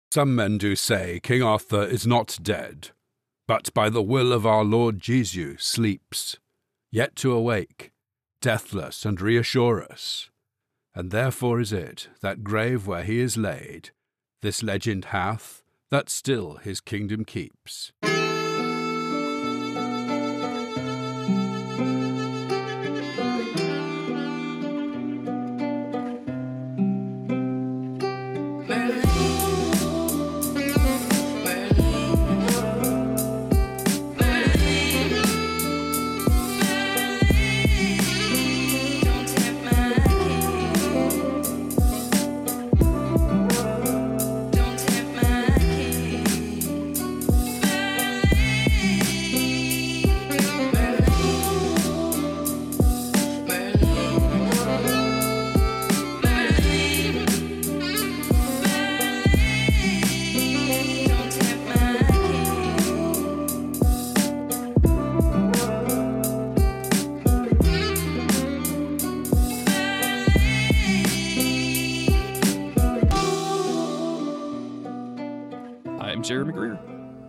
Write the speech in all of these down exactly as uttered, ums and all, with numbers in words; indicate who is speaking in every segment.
Speaker 1: Some men do say King Arthur is not dead, but by the will of our Lord Jesu sleeps, yet to awake, deathless and reassure us. And therefore is it that grave where he is laid, this legend hath, that still his kingdom keeps.
Speaker 2: Jeremy Greer.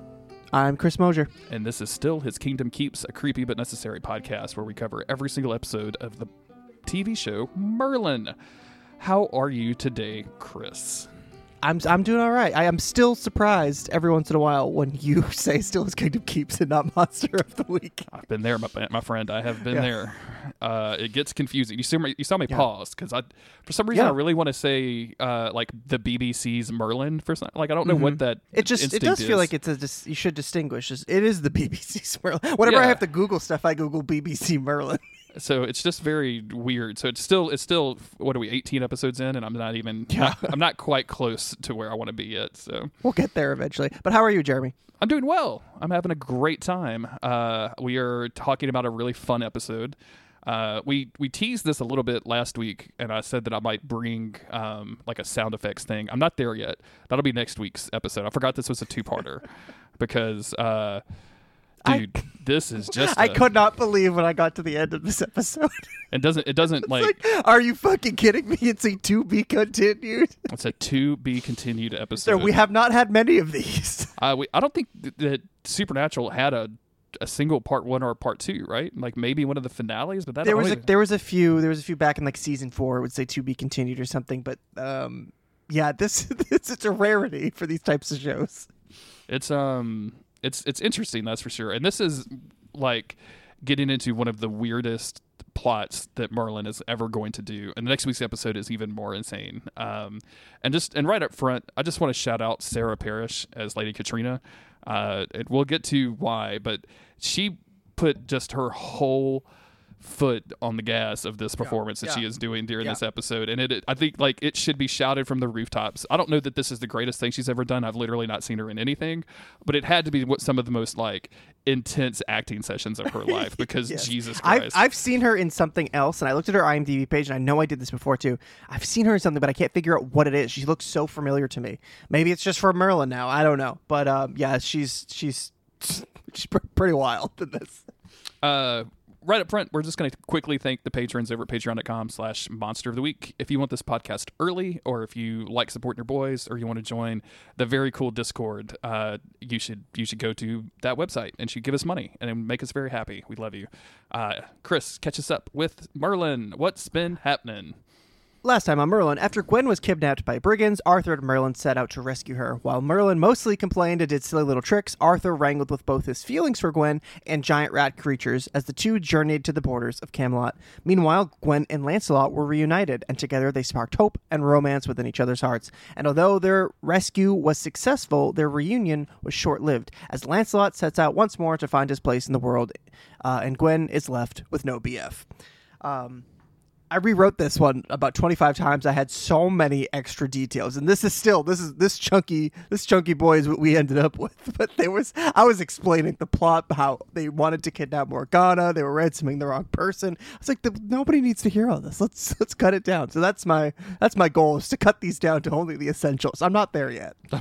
Speaker 3: I'm Chris Mosier.
Speaker 2: And this is still His Kingdom Keeps, a creepy but necessary podcast where we cover every single episode of the T V show Merlin. How are you today, Chris?
Speaker 3: I'm I'm doing all right. I am still surprised every once in a while when you say still His Kingdom Keeps and not Monster of the Week.
Speaker 2: I've been there, my, my friend. I have been yeah. there. Uh, it gets confusing. You saw me, you saw me
Speaker 3: yeah.
Speaker 2: pause because I, for some reason,
Speaker 3: yeah.
Speaker 2: I really want to say uh, like the B B C's Merlin for some, like I don't know
Speaker 3: mm-hmm.
Speaker 2: what that.
Speaker 3: It just it does
Speaker 2: is.
Speaker 3: feel like it's a dis- you should distinguish. It is the B B C's Merlin. Whenever
Speaker 2: yeah.
Speaker 3: I have to Google stuff, I Google B B C Merlin.
Speaker 2: So it's just very weird. So it's still it's still what are we eighteen episodes in, and I'm not even
Speaker 3: yeah.
Speaker 2: I'm not quite close to where I want to be yet. So
Speaker 3: we'll get there eventually. But how are you, Jeremy?
Speaker 2: I'm doing well. I'm having a great time. Uh, we are talking about a really fun episode. Uh, we we teased this a little bit last week, and I said that I might bring um, like a sound effects thing. I'm not there yet. That'll be next week's episode. I forgot this was a two-parter because. Uh, Dude, I, this is just.
Speaker 3: I
Speaker 2: a,
Speaker 3: could not believe when I got to the end of this episode.
Speaker 2: It doesn't. It doesn't like,
Speaker 3: like. Are you fucking kidding me? It's a to be continued.
Speaker 2: It's a to be continued episode.
Speaker 3: So we have not had many of these.
Speaker 2: Uh, we, I don't think th- that Supernatural had a a single part one or part two, right? Like maybe one of the finales, but that
Speaker 3: there was
Speaker 2: only...
Speaker 3: a, there was a few. There was a few back in like season four. It would say to be continued or something. But um, yeah, this, this it's a rarity for these types of shows.
Speaker 2: It's um. It's it's interesting, that's for sure. And this is like getting into one of the weirdest plots that Merlin is ever going to do. And the next week's episode is even more insane. Um, and just and right up front, I just want to shout out Sarah Parrish as Lady Katrina. Uh, and we'll get to why, but she put just her whole foot on the gas of this performance yeah, that yeah. she is doing during yeah. this episode, and it, it I think like it should be shouted from the rooftops. I don't know that this is the greatest thing she's ever done. I've literally not seen her in anything, but it had to be what some of the most like intense acting sessions of her life because yes. Jesus Christ.
Speaker 3: I've, I've seen her in something else, and I looked at her I M D B page, and I know I did this before too. I've seen her in something, but I can't figure out what it is. She looks so familiar to me. Maybe it's just for Merlin now. I don't know, but um, yeah, she's she's she's pretty wild in this.
Speaker 2: Uh. Right up front, we're just going to quickly thank the patrons over at patreon.com slash monster of the week. If you want this podcast early, or if you like supporting your boys, or you want to join the very cool Discord, uh, you should you should go to that website and should give us money and make us very happy. We love you. Uh, Chris, catch us up with Merlin. What's been happening?
Speaker 3: Last time on Merlin, after Gwen was kidnapped by brigands, Arthur and Merlin set out to rescue her. While Merlin mostly complained and did silly little tricks, Arthur wrangled with both his feelings for Gwen and giant rat creatures as the two journeyed to the borders of Camelot. Meanwhile, Gwen and Lancelot were reunited, and together they sparked hope and romance within each other's hearts. And although their rescue was successful, their reunion was short-lived, as Lancelot sets out once more to find his place in the world, uh, and Gwen is left with no B F. Um... I rewrote this one about twenty-five times. I had so many extra details, and this is still this is this chunky this chunky boy is what we ended up with. But there was I was explaining the plot, how they wanted to kidnap Morgana, they were ransoming the wrong person. I was like, the, nobody needs to hear all this. Let's let's cut it down. So that's my that's my goal, is to cut these down to only the essentials. I'm not there yet.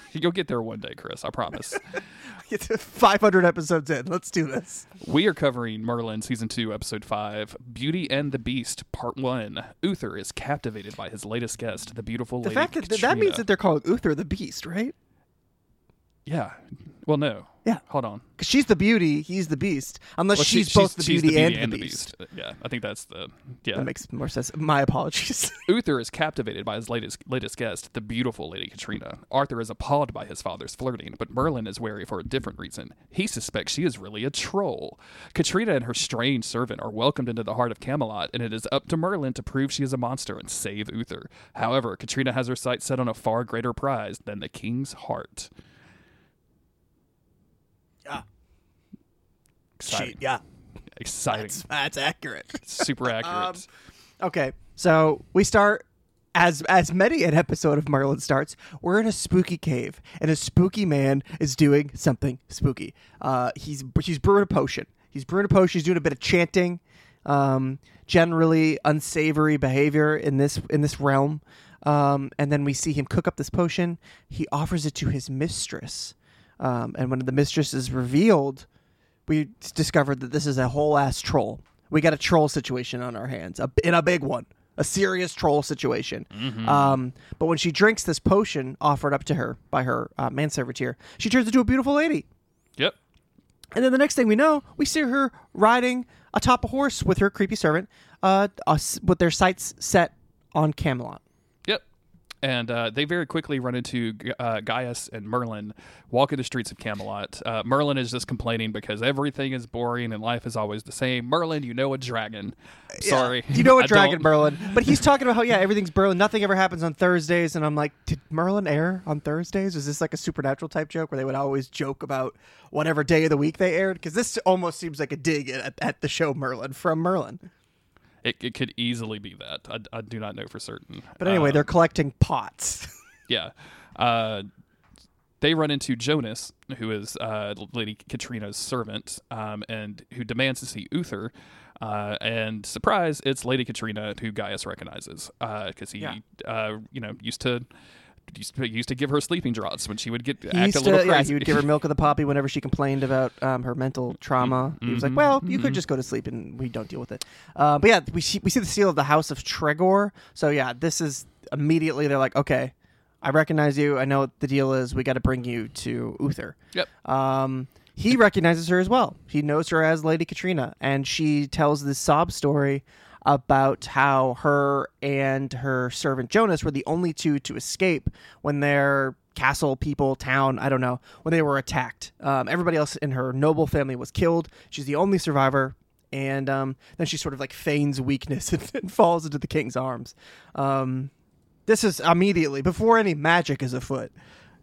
Speaker 2: You'll get there one day, Chris. I promise.
Speaker 3: It's five hundred episodes in. Let's do this.
Speaker 2: We are covering Merlin season two, episode five, Beauty and the Beast, part one. Uther is captivated by his latest guest, the beautiful
Speaker 3: The
Speaker 2: Lady
Speaker 3: fact that
Speaker 2: Katrina.
Speaker 3: that means that they're calling Uther the Beast, right?
Speaker 2: Yeah. Well, no.
Speaker 3: Yeah.
Speaker 2: Hold on.
Speaker 3: Because she's the beauty, he's the beast. Unless
Speaker 2: Well, she-
Speaker 3: she's both the
Speaker 2: she's
Speaker 3: beauty, and, the beast.
Speaker 2: Yeah, I think that's the yeah.
Speaker 3: That makes more sense. My apologies.
Speaker 2: Uther is captivated by his latest latest guest, the beautiful Lady Katrina. Arthur is appalled by his father's flirting, but Merlin is wary for a different reason. He suspects she is really a troll. Katrina and her strange servant are welcomed into the heart of Camelot, and it is up to Merlin to prove she is a monster and save Uther. However, Katrina has her sights set on a far greater prize than the king's heart.
Speaker 3: Yeah.
Speaker 2: Exciting.
Speaker 3: She, yeah.
Speaker 2: Exciting.
Speaker 3: That's, that's accurate.
Speaker 2: Super accurate.
Speaker 3: Um, Okay, so we start as as many an episode of Merlin starts. We're in a spooky cave, and a spooky man is doing something spooky. Uh, he's he's brewing a potion. He's brewing a potion. He's doing a bit of chanting. Um, generally unsavory behavior in this in this realm. Um, and then we see him cook up this potion. He offers it to his mistress, um, and when the mistress is revealed, we discovered that this is a whole ass troll. We got a troll situation on our hands, a, in a big one, a serious troll situation.
Speaker 2: Mm-hmm.
Speaker 3: Um, but when she drinks this potion offered up to her by her uh, manservant here, she turns into a beautiful lady.
Speaker 2: Yep.
Speaker 3: And then the next thing we know, we see her riding atop a horse with her creepy servant, uh, us, with their sights set on Camelot.
Speaker 2: Yep. And uh, they very quickly run into uh, Gaius and Merlin walking the streets of Camelot. Uh, Merlin is just complaining because everything is boring and life is always the same. Merlin, you know a dragon. Sorry.
Speaker 3: Yeah. You know a
Speaker 2: I
Speaker 3: dragon,
Speaker 2: don't-
Speaker 3: Merlin. But he's talking about how, yeah, everything's Merlin. Nothing ever happens on Thursdays. And I'm like, did Merlin air on Thursdays? Was this like a Supernatural type joke where they would always joke about whatever day of the week they aired? Because this almost seems like a dig at, at the show Merlin from Merlin.
Speaker 2: It, it could easily be that. I, I do not know for certain.
Speaker 3: But anyway,
Speaker 2: Uh,
Speaker 3: they're collecting pots.
Speaker 2: Yeah. Uh, they run into Jonas, who is uh, Lady Katrina's servant, um, and who demands to see Uther. Uh, and surprise, it's Lady Katrina, who Gaius recognizes, because he,
Speaker 3: Yeah.
Speaker 2: uh, you know, used to used to used to give her sleeping draughts when she would get
Speaker 3: He
Speaker 2: act
Speaker 3: used
Speaker 2: a little
Speaker 3: to, yeah,
Speaker 2: crazy.
Speaker 3: he would give her milk of the poppy whenever she complained about um, her mental trauma. He was like,
Speaker 2: Mhm,
Speaker 3: "Well, you
Speaker 2: mhm.
Speaker 3: could just go to sleep and we don't deal with it." Uh, but yeah, we see, we see the seal of the House of Tregor. So yeah, this is immediately they're like, "Okay, I recognize you. I know what the deal is. We got to bring you to Uther."
Speaker 2: Yep.
Speaker 3: Um, he recognizes her as well. He knows her as Lady Katrina, and she tells this sob story about how her and her servant Jonas were the only two to escape when their castle, people, town, I don't know, when they were attacked. Um, everybody else in her noble family was killed. She's the only survivor. And um, then she sort of like feigns weakness and, and falls into the king's arms. Um, this is immediately, before any magic is afoot,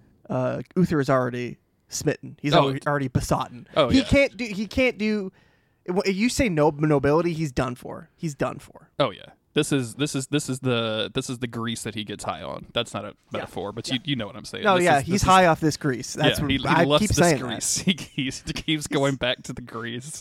Speaker 3: uh, Uther is already smitten. He's
Speaker 2: Oh.
Speaker 3: already, already besotted.
Speaker 2: Oh,
Speaker 3: he
Speaker 2: yeah.
Speaker 3: can't do. He can't do. If you say no nobility, he's done for. He's done for.
Speaker 2: Oh yeah. This is this is this is the this is the grease that he gets high on. That's not a metaphor, but you you know what I'm saying.
Speaker 3: No,
Speaker 2: This
Speaker 3: yeah,
Speaker 2: is-
Speaker 3: he's
Speaker 2: this is-
Speaker 3: high off this grease. That's
Speaker 2: yeah,
Speaker 3: what
Speaker 2: he, he
Speaker 3: I
Speaker 2: loves
Speaker 3: keep
Speaker 2: this
Speaker 3: saying.
Speaker 2: grease. He keeps, he keeps going back to the grease.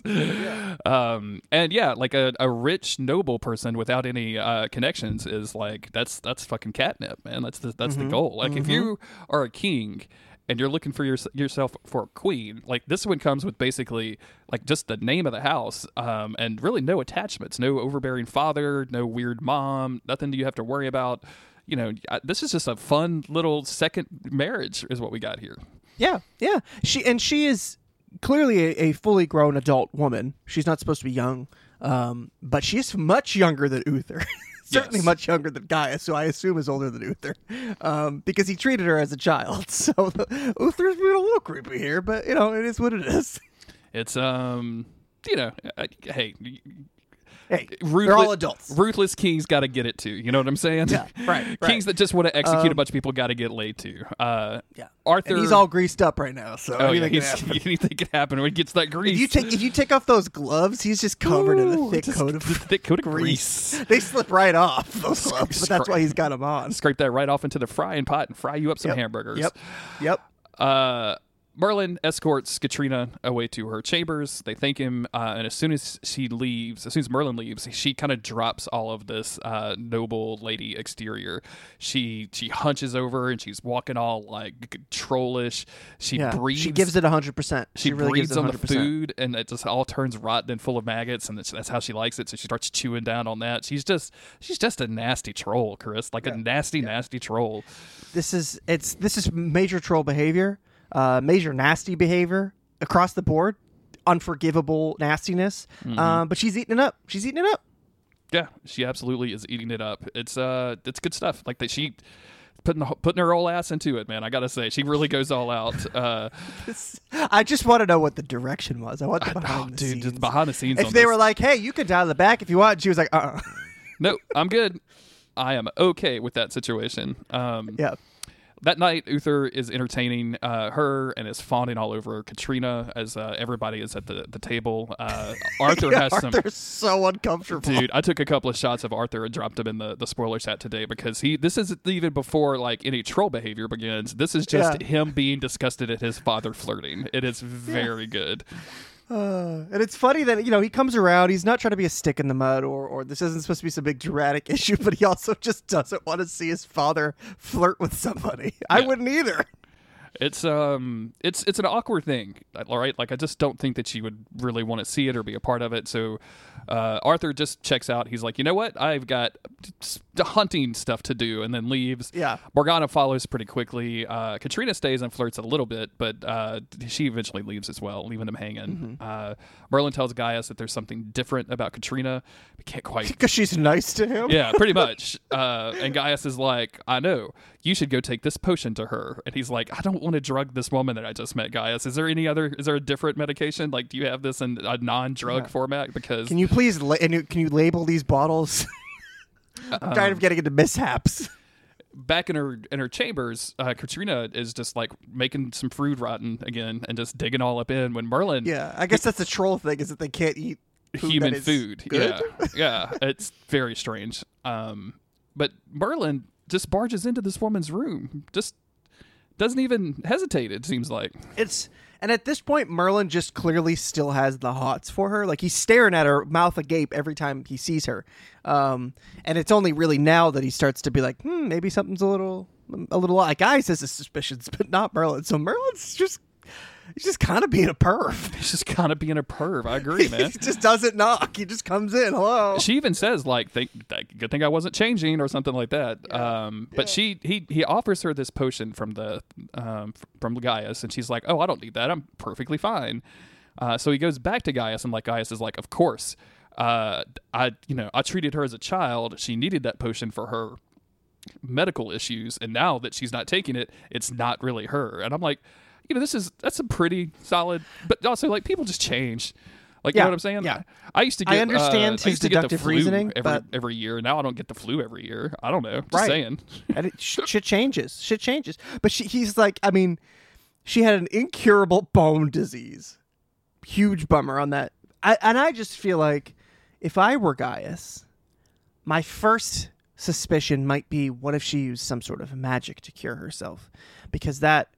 Speaker 2: Um, and yeah, like a, a rich noble person without any uh, connections is like that's that's fucking catnip, man. That's the, that's
Speaker 3: Mm-hmm.
Speaker 2: the goal. Like if you are a king and you're looking for your, yourself for a queen, like this one comes with basically like just the name of the house, um, and really no attachments, no overbearing father, no weird mom, nothing you have to worry about. You know, I- this is just a fun little second marriage, is what we got here.
Speaker 3: Yeah, yeah. She and she is clearly a, a fully grown adult woman. She's not supposed to be young, um, but she is much younger than Uther. Certainly
Speaker 2: Yes.
Speaker 3: much younger than Gaius, who I assume is older than Uther, um, because he treated her as a child. So Uther's being a little creepy here, but you know it is what it is.
Speaker 2: It's um, you know, I, hey,
Speaker 3: Hey,
Speaker 2: ruthless,
Speaker 3: they're all adults.
Speaker 2: Ruthless kings got to get it too. You know what I'm saying?
Speaker 3: Yeah, right, right.
Speaker 2: Kings that just want to execute a
Speaker 3: Um,
Speaker 2: bunch of people got to get laid too. Uh,
Speaker 3: Yeah,
Speaker 2: Arthur.
Speaker 3: and he's all greased up right now. So
Speaker 2: Oh yeah,
Speaker 3: anything can
Speaker 2: he's,
Speaker 3: happen.
Speaker 2: anything can happen when he gets that grease.
Speaker 3: If you take if you take off those gloves, he's just covered in a
Speaker 2: Ooh,
Speaker 3: thick
Speaker 2: just
Speaker 3: coat of
Speaker 2: thick coat of
Speaker 3: grease.
Speaker 2: grease.
Speaker 3: They slip right off those gloves, but that's why he's got them on.
Speaker 2: Scrape that right off into the frying pot and fry you up some
Speaker 3: Yep.
Speaker 2: hamburgers.
Speaker 3: Yep, yep.
Speaker 2: Uh, Merlin escorts Katrina away to her chambers. They thank him, uh, and as soon as she leaves, as soon as Merlin leaves, she kind of drops all of this uh, noble lady exterior. She she hunches over and she's walking all like trollish. She
Speaker 3: Yeah,
Speaker 2: breathes.
Speaker 3: she gives it one hundred percent.
Speaker 2: She,
Speaker 3: She really
Speaker 2: breathes
Speaker 3: gives it
Speaker 2: on the
Speaker 3: one hundred percent.
Speaker 2: food, and it just all turns rotten and full of maggots, and that's, that's how she likes it. So she starts chewing down on that. She's just she's just a nasty troll, Chris, like a nasty, nasty troll.
Speaker 3: This is it's this is major troll behavior, uh, major nasty behavior across the board, unforgivable nastiness.
Speaker 2: Mm-hmm.
Speaker 3: Uh, but she's eating it up. She's eating it up.
Speaker 2: Yeah, she absolutely is eating it up. It's uh, it's good stuff. Like that, she putting the, putting her whole ass into it, man. I gotta say, she really goes all out. Uh,
Speaker 3: This- I just want to know what the direction was. I want the behind
Speaker 2: oh,
Speaker 3: the
Speaker 2: dude,
Speaker 3: scenes.
Speaker 2: just behind the scenes.
Speaker 3: If
Speaker 2: on
Speaker 3: they
Speaker 2: this.
Speaker 3: were like, "Hey, you could dial the back if you want," she was like, "Uh." uh
Speaker 2: no, I'm good. I am okay with that situation. Um,
Speaker 3: Yeah.
Speaker 2: That night, Uther is entertaining uh, her and is fawning all over Katrina as uh, everybody is at the, the table. Uh, Arthur
Speaker 3: Yeah,
Speaker 2: has some.
Speaker 3: Arthur's so uncomfortable.
Speaker 2: Dude, I took a couple of shots of Arthur and dropped him in the, the spoiler chat today because he. This is even before like any troll behavior begins. This is just
Speaker 3: Yeah.
Speaker 2: him being disgusted at his father flirting. It is very good.
Speaker 3: Uh, and it's funny that, you know, he comes around. He's not trying to be a stick in the mud or, or this isn't supposed to be some big dramatic issue, but he also just doesn't want to see his father flirt with somebody. I
Speaker 2: Yeah.
Speaker 3: wouldn't either.
Speaker 2: It's um, it's it's an awkward thing, all right. Like I just don't think that she would really want to see it or be a part of it. So uh, Arthur just checks out. He's like, you know what? I've got s- hunting stuff to do, and then leaves.
Speaker 3: Yeah.
Speaker 2: Morgana follows pretty quickly. Uh, Katrina stays and flirts a little bit, but uh, she eventually leaves as well, leaving them hanging. Uh, Merlin tells Gaius that there's something different about Katrina. We can't quite.
Speaker 3: Because she's nice to him.
Speaker 2: Yeah, pretty much. Uh, and Gaius is like, I know. You should go take this potion to her. And he's like, I don't want to drug this woman that I just met, Gaius. Is there any other, is there a different medication? Like, do you have this in a non-drug
Speaker 3: Yeah.
Speaker 2: format? Because
Speaker 3: Can you please, la- and you, can you label these bottles? I'm tired of getting into mishaps.
Speaker 2: back in her in her chambers, uh, Katrina is just like making some food rotten again and just digging all up in when Merlin,
Speaker 3: Yeah, I guess that's the troll thing is that they can't eat food
Speaker 2: human
Speaker 3: that is
Speaker 2: food.
Speaker 3: good.
Speaker 2: Yeah. Yeah. It's very strange. Um, but Merlin just barges into this woman's room. Just doesn't even hesitate, it seems like.
Speaker 3: It's and at this point, Merlin just clearly still has the hots for her. Like he's staring at her, mouth agape, every time he sees her. Um, and it's only really now that he starts to be like, hmm, maybe something's a little, a little. Like Gaius has his suspicions, but not Merlin. So Merlin's just, he's just kind of being a perv.
Speaker 2: He's just kind of being a perv. I agree, man.
Speaker 3: He just doesn't knock. He just comes in. Hello.
Speaker 2: She even says like, "Think, good thing I wasn't changing" or something like that. Um, but she he he offers her this potion from the um, from Gaius, and she's like, "Oh, I don't need that. I'm perfectly fine." Uh, so he goes back to Gaius, and like Gaius is like, "Of course, uh, I you know I treated her as a child. She needed that potion for her medical issues, and now that she's not taking it, it's not really her." And I'm like, you know, this is that's a pretty solid, but also like people just change. Like, you
Speaker 3: Yeah,
Speaker 2: know what I'm saying?
Speaker 3: yeah.
Speaker 2: I used to
Speaker 3: I
Speaker 2: get.
Speaker 3: understand
Speaker 2: uh, I
Speaker 3: his
Speaker 2: used to get the
Speaker 3: deductive
Speaker 2: flu
Speaker 3: reasoning,
Speaker 2: every
Speaker 3: but-
Speaker 2: every year. Now I don't get the flu every year. I don't know. Just
Speaker 3: Right.
Speaker 2: saying.
Speaker 3: And it, sh- shit changes. Shit changes. But she, he's like, I mean, she had an incurable bone disease. Huge bummer on that. I, and I just feel like if I were Gaius, my first suspicion might be, what if she used some sort of magic to cure herself? Because that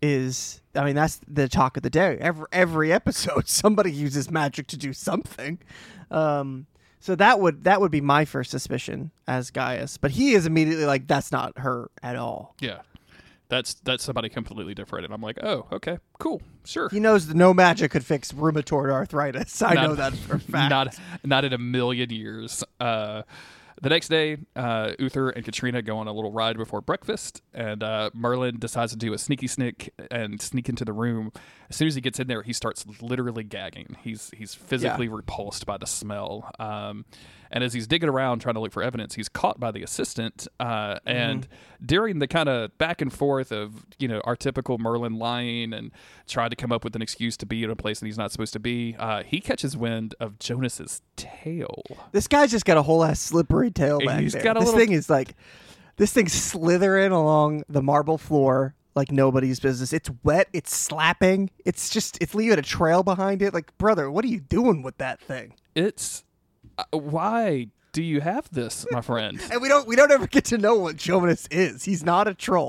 Speaker 3: is, I mean, that's the talk of the day. Every every episode, somebody uses magic to do something. Um, so that would that would be my first suspicion as Gaius. But he is immediately like, that's not her at all.
Speaker 2: Yeah. That's that's somebody completely different, and I'm like, oh, okay, cool, sure.
Speaker 3: He knows that no magic could fix rheumatoid arthritis. I
Speaker 2: Not-
Speaker 3: know that for a fact.
Speaker 2: Not not in a million years. Uh, the next day, uh, Uther and Katrina go on a little ride before breakfast, and uh, Merlin decides to do a sneaky sneak and sneak into the room. As soon as he gets in there, he starts literally gagging. He's he's physically
Speaker 3: Yeah.
Speaker 2: repulsed by the smell. Um, and as he's digging around trying to look for evidence, he's caught by the assistant. Uh, and during the kind of back and forth of, you know, our typical Merlin lying and trying to come up with an excuse to be in a place that he's not supposed to be, uh, he catches wind of Jonas's tail.
Speaker 3: This guy's just got a whole ass slippery tail back
Speaker 2: He's
Speaker 3: there.
Speaker 2: got a
Speaker 3: this
Speaker 2: little-
Speaker 3: thing is like, this thing's slithering along the marble floor like nobody's business. It's wet. It's slapping. It's just, it's leaving a trail behind it. Like, brother, what are you doing with that thing?
Speaker 2: It's uh, why do you have this, my friend?
Speaker 3: And we don't, we don't ever get to know what Jonas is. He's not a troll.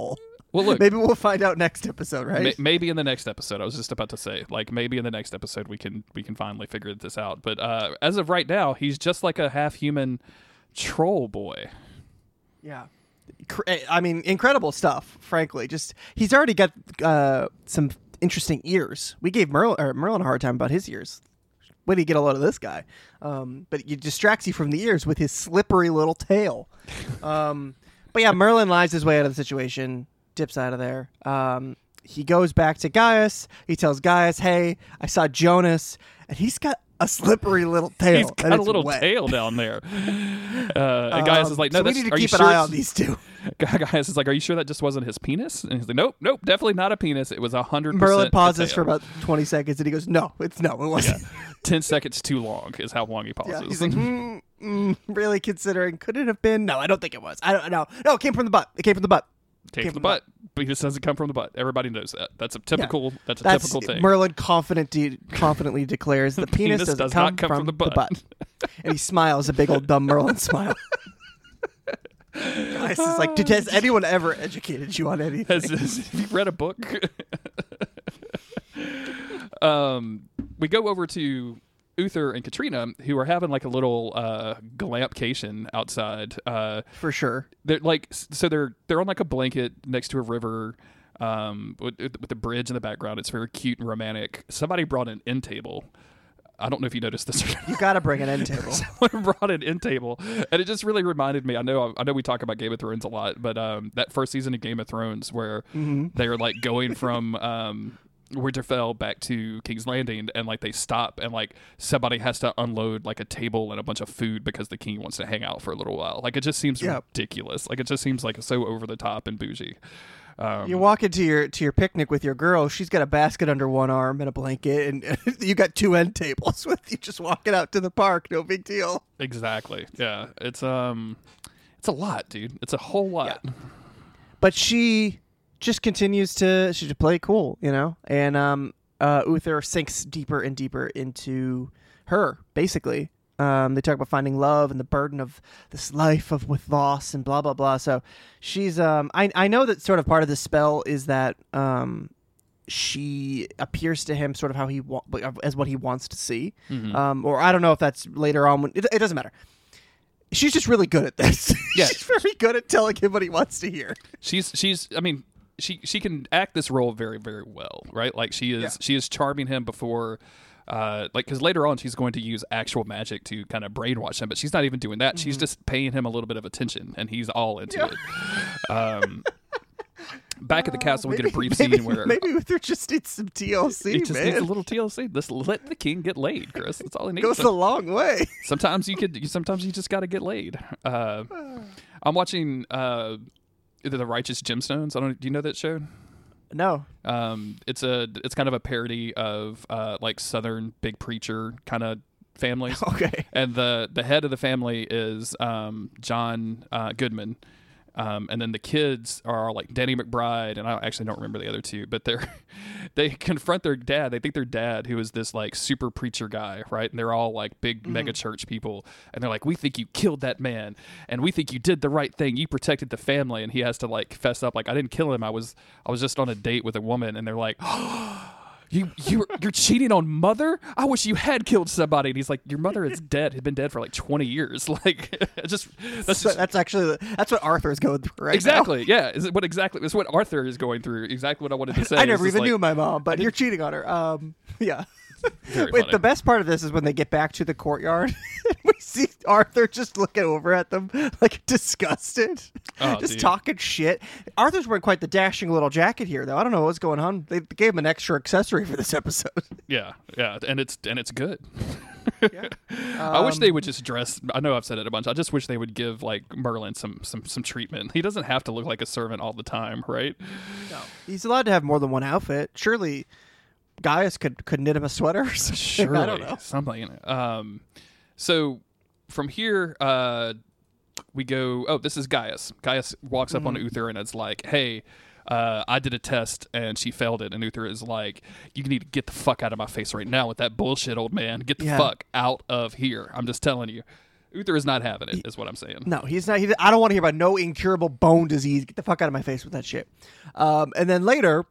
Speaker 2: Well, look,
Speaker 3: maybe we'll find out next episode, right?
Speaker 2: May, maybe in the next episode. I was just about to say, like, maybe in the next episode we can we can finally figure this out. But uh, as of right now, he's just like a half human troll boy.
Speaker 3: Yeah. I mean, incredible stuff, frankly. Just he's already got uh, some interesting ears. We gave Merlin, or Merlin a hard time about his ears. When do you get a load of this guy? Um, but he distracts you from the ears with his slippery little tail. Um, but yeah, Merlin lies his way out of the situation, dips out of there. Um, he goes back to Gaius. He tells Gaius, hey, I saw Jonas, and he's got a slippery little tail.
Speaker 2: He's got a little
Speaker 3: wet.
Speaker 2: tail down there. Uh, and Gaius
Speaker 3: um,
Speaker 2: is like, no,
Speaker 3: so we
Speaker 2: that's,
Speaker 3: need to
Speaker 2: are
Speaker 3: keep
Speaker 2: you
Speaker 3: an
Speaker 2: sure
Speaker 3: eye
Speaker 2: it's-
Speaker 3: on these two.
Speaker 2: Gaius is like, are you sure that just wasn't his penis? And he's like, nope, nope, definitely not a penis. It was a hundred percent.
Speaker 3: Merlin pauses for about twenty seconds, and he goes, no, it's no, it wasn't.
Speaker 2: Yeah. Ten seconds too long is how long he pauses.
Speaker 3: Yeah, he's like, mm, mm, really considering, could it have been? No, I don't think it was. I don't know. No, it came from the butt. It came from the butt.
Speaker 2: Came from the butt. But he just doesn't come from the butt. Everybody knows that. That's a typical.
Speaker 3: Yeah.
Speaker 2: That's a
Speaker 3: That's
Speaker 2: typical thing.
Speaker 3: Merlin confident de- confidently declares the penis,
Speaker 2: Penis
Speaker 3: doesn't
Speaker 2: does
Speaker 3: come,
Speaker 2: not come
Speaker 3: from,
Speaker 2: from the butt.
Speaker 3: And he smiles a big old dumb Merlin smile. Gaius is like, Did, has anyone ever educated you on anything?
Speaker 2: Has, has, have you read a book? um, we go over to Uther and Katrina, who are having like a little uh, glampcation outside. Uh,
Speaker 3: For sure.
Speaker 2: They're like, so they're they're on like a blanket next to a river, um, with, with a bridge in the background. It's very cute and romantic. Somebody brought an end table. I don't know if you noticed this.
Speaker 3: You got to bring an end table.
Speaker 2: Someone brought an end table, and it just really reminded me. I know, I know, we talk about Game of Thrones a lot, but um, that first season of Game of Thrones where
Speaker 3: Mm-hmm.
Speaker 2: they're like going from um, Winterfell back to King's Landing, and like they stop, and like somebody has to unload like a table and a bunch of food because the king wants to hang out for a little while. Like it just seems
Speaker 3: Yeah.
Speaker 2: ridiculous. Like it just seems like so over the top and bougie. Um,
Speaker 3: You walk into your to your picnic with your girl. She's got a basket under one arm and a blanket, and you got two end tables with you. Just walking out to the park, no big deal.
Speaker 2: exactly. Yeah. It's um, it's a lot, dude. It's a whole lot.
Speaker 3: Yeah. But she just continues to she to play cool, you know. And um, uh, Uther sinks deeper and deeper into her. Basically, um, they talk about finding love and the burden of this life of with loss and blah blah blah. So she's um, I I know that sort of part of the spell is that um. she appears to him sort of how he wa- as what he wants to see,
Speaker 2: Mhm.
Speaker 3: um, or I don't know if that's later on. When, it, it doesn't matter. She's just really good at this.
Speaker 2: Yeah.
Speaker 3: She's very good at telling him what he wants to hear.
Speaker 2: She's she's I mean she she can act this role very very well, right? Like she is
Speaker 3: Yeah.
Speaker 2: she is charming him before uh like cuz later on she's going to use actual magic to kind of brainwash him, but she's not even doing that. She's just paying him a little bit of attention and he's all into
Speaker 3: Yeah.
Speaker 2: it. Um back at the castle we get a brief
Speaker 3: maybe,
Speaker 2: scene where
Speaker 3: maybe Uther just needs some T L C.
Speaker 2: he just
Speaker 3: man.
Speaker 2: needs a little T L C. Just let the king get laid, Chris. That's all he needs.
Speaker 3: Goes a long way.
Speaker 2: Sometimes you could. Sometimes you just got to get laid. Uh, I'm watching uh, the Righteous Gemstones. I don't. Do you know that show?
Speaker 3: No.
Speaker 2: Um, it's a. It's kind of a parody of uh, like Southern big preacher kind of families.
Speaker 3: Okay.
Speaker 2: And the the head of the family is um, John uh, Goodman. Um, and then the kids are like Danny McBride, and I actually don't remember the other two, but they're they confront their dad. They think their dad, who is this like super preacher guy, right? And they're all like big
Speaker 3: Mm-hmm.
Speaker 2: mega church people, and they're like, "We think you killed that man, and we think you did the right thing. You protected the family." And he has to like fess up, like, "I didn't kill him. I was I was just on a date with a woman." And they're like, You you you're cheating on mother? I wish you had killed somebody. And he's like, your mother is dead. Had been dead for like twenty years. Like, it's just that's
Speaker 3: So
Speaker 2: just,
Speaker 3: that's actually the, that's what Arthur's going through right
Speaker 2: exactly. Yeah, is it what exactly? It's what Arthur is going through. Exactly what I wanted to say.
Speaker 3: now. I
Speaker 2: It's
Speaker 3: never
Speaker 2: just
Speaker 3: even
Speaker 2: like,
Speaker 3: knew my mom, but you're cheating on her. Um, yeah.
Speaker 2: Very
Speaker 3: Wait,
Speaker 2: funny.
Speaker 3: the best part of this is when they get back to the courtyard. We see Arthur just looking over at them, like disgusted,
Speaker 2: Oh,
Speaker 3: just
Speaker 2: dude.
Speaker 3: talking shit. Arthur's wearing quite the dashing little jacket here, though. I don't know what's going on. They gave him an extra accessory for this episode.
Speaker 2: Yeah, yeah, and it's and it's good.
Speaker 3: Yeah.
Speaker 2: I wish
Speaker 3: Um,
Speaker 2: they would just dress. I know I've said it a bunch. I just wish they would give like Merlin some some some treatment. He doesn't have to look like a servant all the time, right?
Speaker 3: No. He's allowed to have more than one outfit. Surely Gaius could, could knit him a sweater or something.
Speaker 2: Surely,
Speaker 3: I don't know.
Speaker 2: something. Um, so from here, uh, we go. Oh, this is Gaius. Gaius walks up on
Speaker 3: Mm-hmm.
Speaker 2: Uther and it's like, "Hey, uh, I did a test and she failed it." And Uther is like, "You need to get the fuck out of my face right now with that bullshit, old man. Get the
Speaker 3: Yeah.
Speaker 2: fuck out of here. I'm just telling you." Uther is not having it, is what I'm saying.
Speaker 3: No, he's not. He, I don't want to hear about no incurable bone disease. Get the fuck out of my face with that shit. Um, and then later,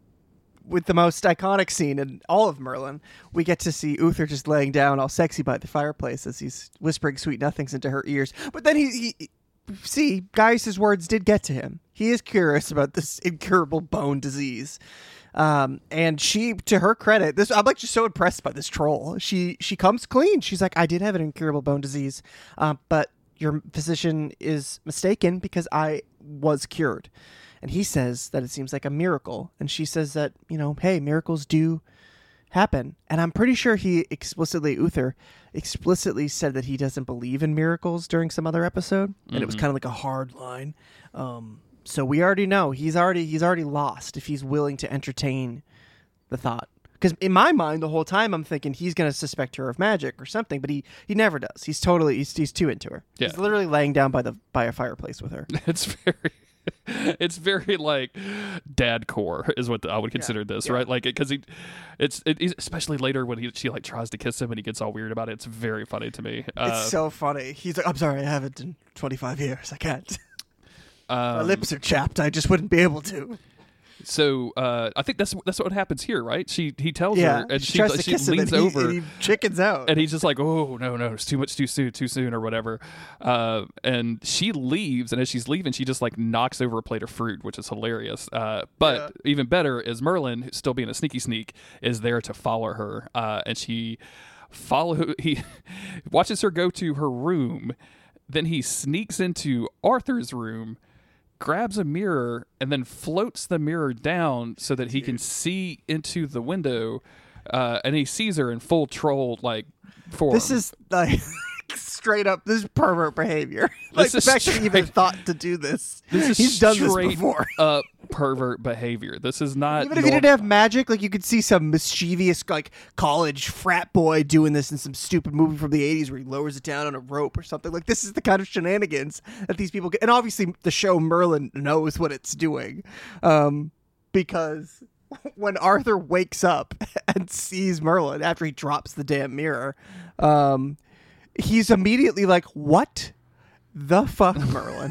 Speaker 3: with the most iconic scene in all of Merlin, we get to see Uther just laying down all sexy by the fireplace as he's whispering sweet nothings into her ears. But then he, he see, Gaius' words did get to him. He is curious about this incurable bone disease. Um, and she, to her credit, this I'm like just so impressed by this troll. She she comes clean. She's like, I did have an incurable bone disease, uh, but your physician is mistaken because I was cured. And he says that it seems like a miracle. And she says that, you know, hey, miracles do happen. And I'm pretty sure he explicitly, Uther, explicitly said that he doesn't believe in miracles during some other episode. And mm-hmm. it was kind of like a hard line. Um, so we already know he's already he's already lost if he's willing to entertain the thought. Because in my mind, the whole time I'm thinking he's going to suspect her of magic or something, but he, he never does. He's totally he's, he's too into her.
Speaker 2: Yeah.
Speaker 3: He's literally laying down by the by a fireplace with her.
Speaker 2: It's very. It's very like dad core is what the, I would consider yeah, this, yeah. right? Like, because he, it's it, especially later when he she like tries to kiss him and he gets all weird about it. It's very funny to me. Uh,
Speaker 3: it's so funny. He's like, I'm sorry, I haven't in twenty-five years. I can't.
Speaker 2: Um,
Speaker 3: My lips are chapped. I just wouldn't be able to.
Speaker 2: So uh, I think that's that's what happens here, right? She he tells
Speaker 3: yeah,
Speaker 2: her and
Speaker 3: she,
Speaker 2: she,
Speaker 3: tries
Speaker 2: like,
Speaker 3: to
Speaker 2: she
Speaker 3: kiss
Speaker 2: leans
Speaker 3: him and
Speaker 2: over
Speaker 3: he, and he chickens out,
Speaker 2: and he's just like, oh no no, it's too much too soon too soon or whatever. Uh, and she leaves, and as she's leaving, she just like knocks over a plate of fruit, which is hilarious. Uh, but yeah. even better is Merlin, still being a sneaky sneak, is there to follow her, uh, and she follow he watches her go to her room, then he sneaks into Arthur's room, grabs a mirror and then floats the mirror down so that he can see into the window, uh, and he sees her in full troll like form.
Speaker 3: This is like straight up. This is pervert behavior. Like the fact that he even thought to do this.
Speaker 2: This is
Speaker 3: he's done this
Speaker 2: straight
Speaker 3: before.
Speaker 2: up pervert behavior. This is not
Speaker 3: even if
Speaker 2: normal.
Speaker 3: He didn't have magic. Like you could see some mischievous like college frat boy doing this in some stupid movie from the eighties where he lowers it down on a rope or something. Like this is the kind of shenanigans that these people get. And obviously the show Merlin knows what it's doing, um, because when Arthur wakes up and sees Merlin after he drops the damn mirror, um, he's immediately like, "What the fuck, Merlin?"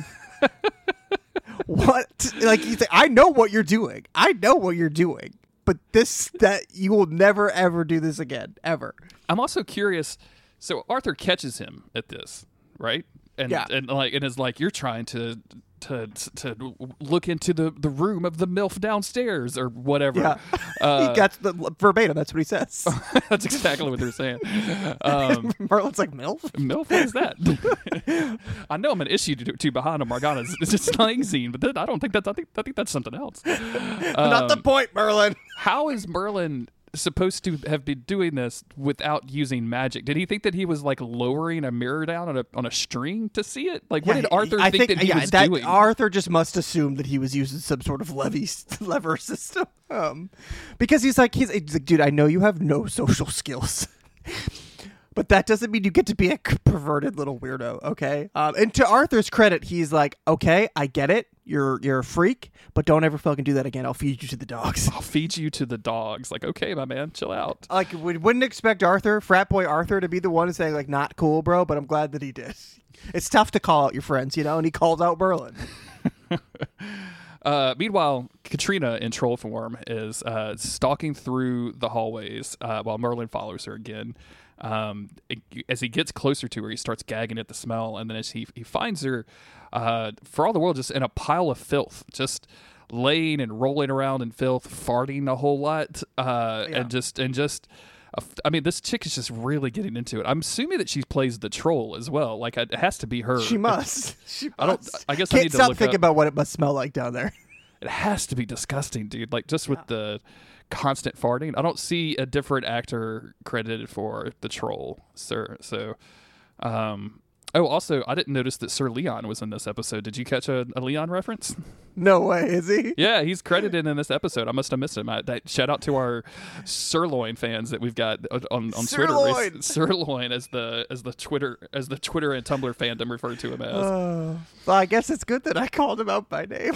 Speaker 3: What? Like, he's like, I know what you're doing. I know what you're doing. But this, that, you will never, ever do this again. Ever.
Speaker 2: I'm also curious. So Arthur catches him at this, right? And,
Speaker 3: yeah.
Speaker 2: and like, and is like, you're trying to, to, to look into the, the room of the MILF downstairs or whatever.
Speaker 3: Yeah.
Speaker 2: Uh,
Speaker 3: he got the verbatim. That's what he says.
Speaker 2: That's exactly what they're saying. Um,
Speaker 3: Merlin's like, MILF?
Speaker 2: MILF? What is that? I know I'm an issue to, to behind Morgana's slang scene, but then I don't think that's, I think, I think that's something else. Um,
Speaker 3: Not the point, Merlin.
Speaker 2: How is Merlin supposed to have been doing this without using magic? Did he think that he was like lowering a mirror down on a on a string to see it? Like, what
Speaker 3: yeah,
Speaker 2: did Arthur
Speaker 3: I
Speaker 2: think,
Speaker 3: think
Speaker 2: that he
Speaker 3: yeah,
Speaker 2: was
Speaker 3: that,
Speaker 2: doing?
Speaker 3: Arthur just must assume that he was using some sort of levy lever system, um, because he's like, he's, he's like, dude, I know you have no social skills. But that doesn't mean you get to be a perverted little weirdo, okay? Um, and to Arthur's credit, he's like, okay, I get it. You're you're a freak, but don't ever fucking do that again. I'll feed you to the dogs.
Speaker 2: I'll feed you to the dogs. Like, okay, my man, chill out.
Speaker 3: Like, we wouldn't expect Arthur, frat boy Arthur, to be the one saying, like, not cool, bro, but I'm glad that he did. It's tough to call out your friends, you know, and he called out Merlin.
Speaker 2: Uh, meanwhile, Katrina in troll form is uh, stalking through the hallways uh, while Merlin follows her again. Um, it, as he gets closer to her, he starts gagging at the smell, and then as he he finds her, uh, for all the world, just in a pile of filth, just laying and rolling around in filth, farting a whole lot, uh, yeah. and just and just. I mean, this chick is just really getting into it. I'm assuming that she plays the troll as well. Like, it has to be her.
Speaker 3: She must. She must.
Speaker 2: I don't. I guess
Speaker 3: Can't
Speaker 2: I need to
Speaker 3: stop
Speaker 2: look
Speaker 3: thinking
Speaker 2: up.
Speaker 3: about what it must smell like down there.
Speaker 2: It has to be disgusting, dude. Like, just with
Speaker 3: yeah.
Speaker 2: the constant farting. I don't see a different actor credited for the troll, sir. So, um, oh, also, I didn't notice that Sir Leon was in this episode. Did you catch a, a Leon reference?
Speaker 3: No way, is he?
Speaker 2: Yeah, he's credited in this episode. I must have missed him. I, that, shout out to our sirloin fans that we've got on, on
Speaker 3: Sirloin.
Speaker 2: Twitter. Sirloin, as the as the Twitter as the Twitter and Tumblr fandom referred to him as.
Speaker 3: Uh, well, I guess it's good that I called him out by name.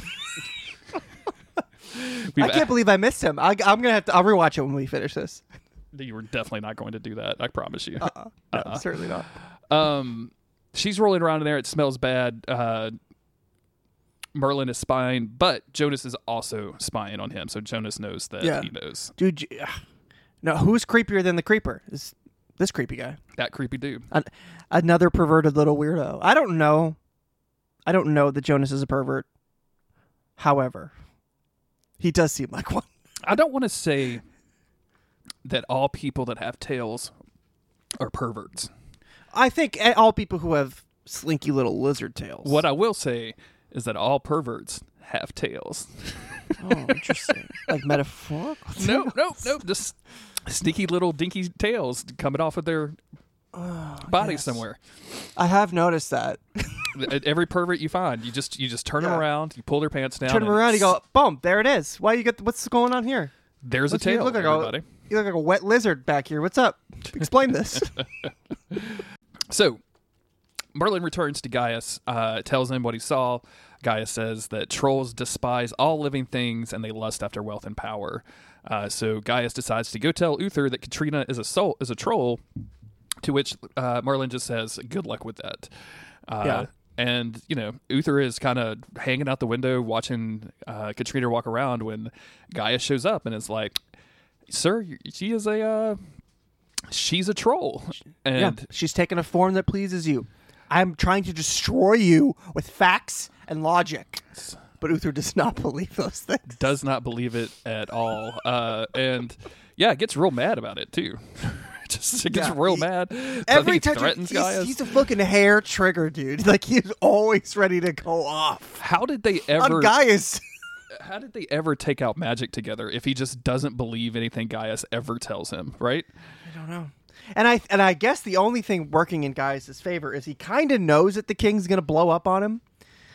Speaker 3: I can't believe I missed him. I, I'm gonna have to. I'll rewatch it when we finish this.
Speaker 2: You were definitely not going to do that. I promise you.
Speaker 3: Uh-uh. No,
Speaker 2: uh-uh.
Speaker 3: certainly not.
Speaker 2: Um. she's rolling around in there. It smells bad. Uh, Merlin is spying, but Jonas is also spying on him. So Jonas knows that
Speaker 3: Yeah.
Speaker 2: he knows.
Speaker 3: Dude, j- no, who's creepier than the creeper? Is this creepy guy?
Speaker 2: That creepy dude.
Speaker 3: An- another perverted little weirdo. I don't know. I don't know that Jonas is a pervert. However, he does seem like one.
Speaker 2: I don't want to say that all people that have tails are perverts.
Speaker 3: I think all people who have slinky little lizard tails.
Speaker 2: What I will say is that all perverts have tails.
Speaker 3: Oh, interesting. Like metaphorical?
Speaker 2: no, no, no. Just sneaky little dinky tails coming off of their
Speaker 3: Oh,
Speaker 2: body
Speaker 3: yes.
Speaker 2: somewhere.
Speaker 3: I have noticed that.
Speaker 2: Every pervert you find, you just you just turn them
Speaker 3: Yeah.
Speaker 2: around, you pull their pants down.
Speaker 3: Turn them
Speaker 2: and
Speaker 3: around, you go, boom, there it is. Why you get? What's going on here?
Speaker 2: There's
Speaker 3: What's-
Speaker 2: a
Speaker 3: you
Speaker 2: tail,
Speaker 3: look like
Speaker 2: everybody.
Speaker 3: a, you look like a wet lizard back here. What's up? Explain this.
Speaker 2: So, Merlin returns to Gaius, uh, tells him what he saw. Gaius says that trolls despise all living things and they lust after wealth and power. Uh, so Gaius decides to go tell Uther that Katrina is a soul, is a troll. To which uh, Merlin just says, "Good luck with that." Uh,
Speaker 3: Yeah.
Speaker 2: And you know, Uther is kind of hanging out the window watching uh, Katrina walk around when Gaius shows up and is like, "Sir, she is a uh, she's a troll."
Speaker 3: Yeah,
Speaker 2: And
Speaker 3: she's taken a form that pleases you. I'm trying to destroy you with facts and logic. But Uther does not believe those things.
Speaker 2: does not believe it at all. Uh, and yeah, gets real mad about it too. Just gets
Speaker 3: Yeah,
Speaker 2: real
Speaker 3: he-
Speaker 2: mad. So
Speaker 3: Every
Speaker 2: he
Speaker 3: time
Speaker 2: threatens
Speaker 3: he's,
Speaker 2: Gaius.
Speaker 3: he's a fucking hair trigger, dude. Like he's always ready to go off.
Speaker 2: How did they ever?
Speaker 3: On Gaius.
Speaker 2: How did they ever take out magic together if he just doesn't believe anything Gaius ever tells him? Right?
Speaker 3: I don't know. And I and I guess the only thing working in Gaius' favor is he kind of knows that the king's going to blow up on him.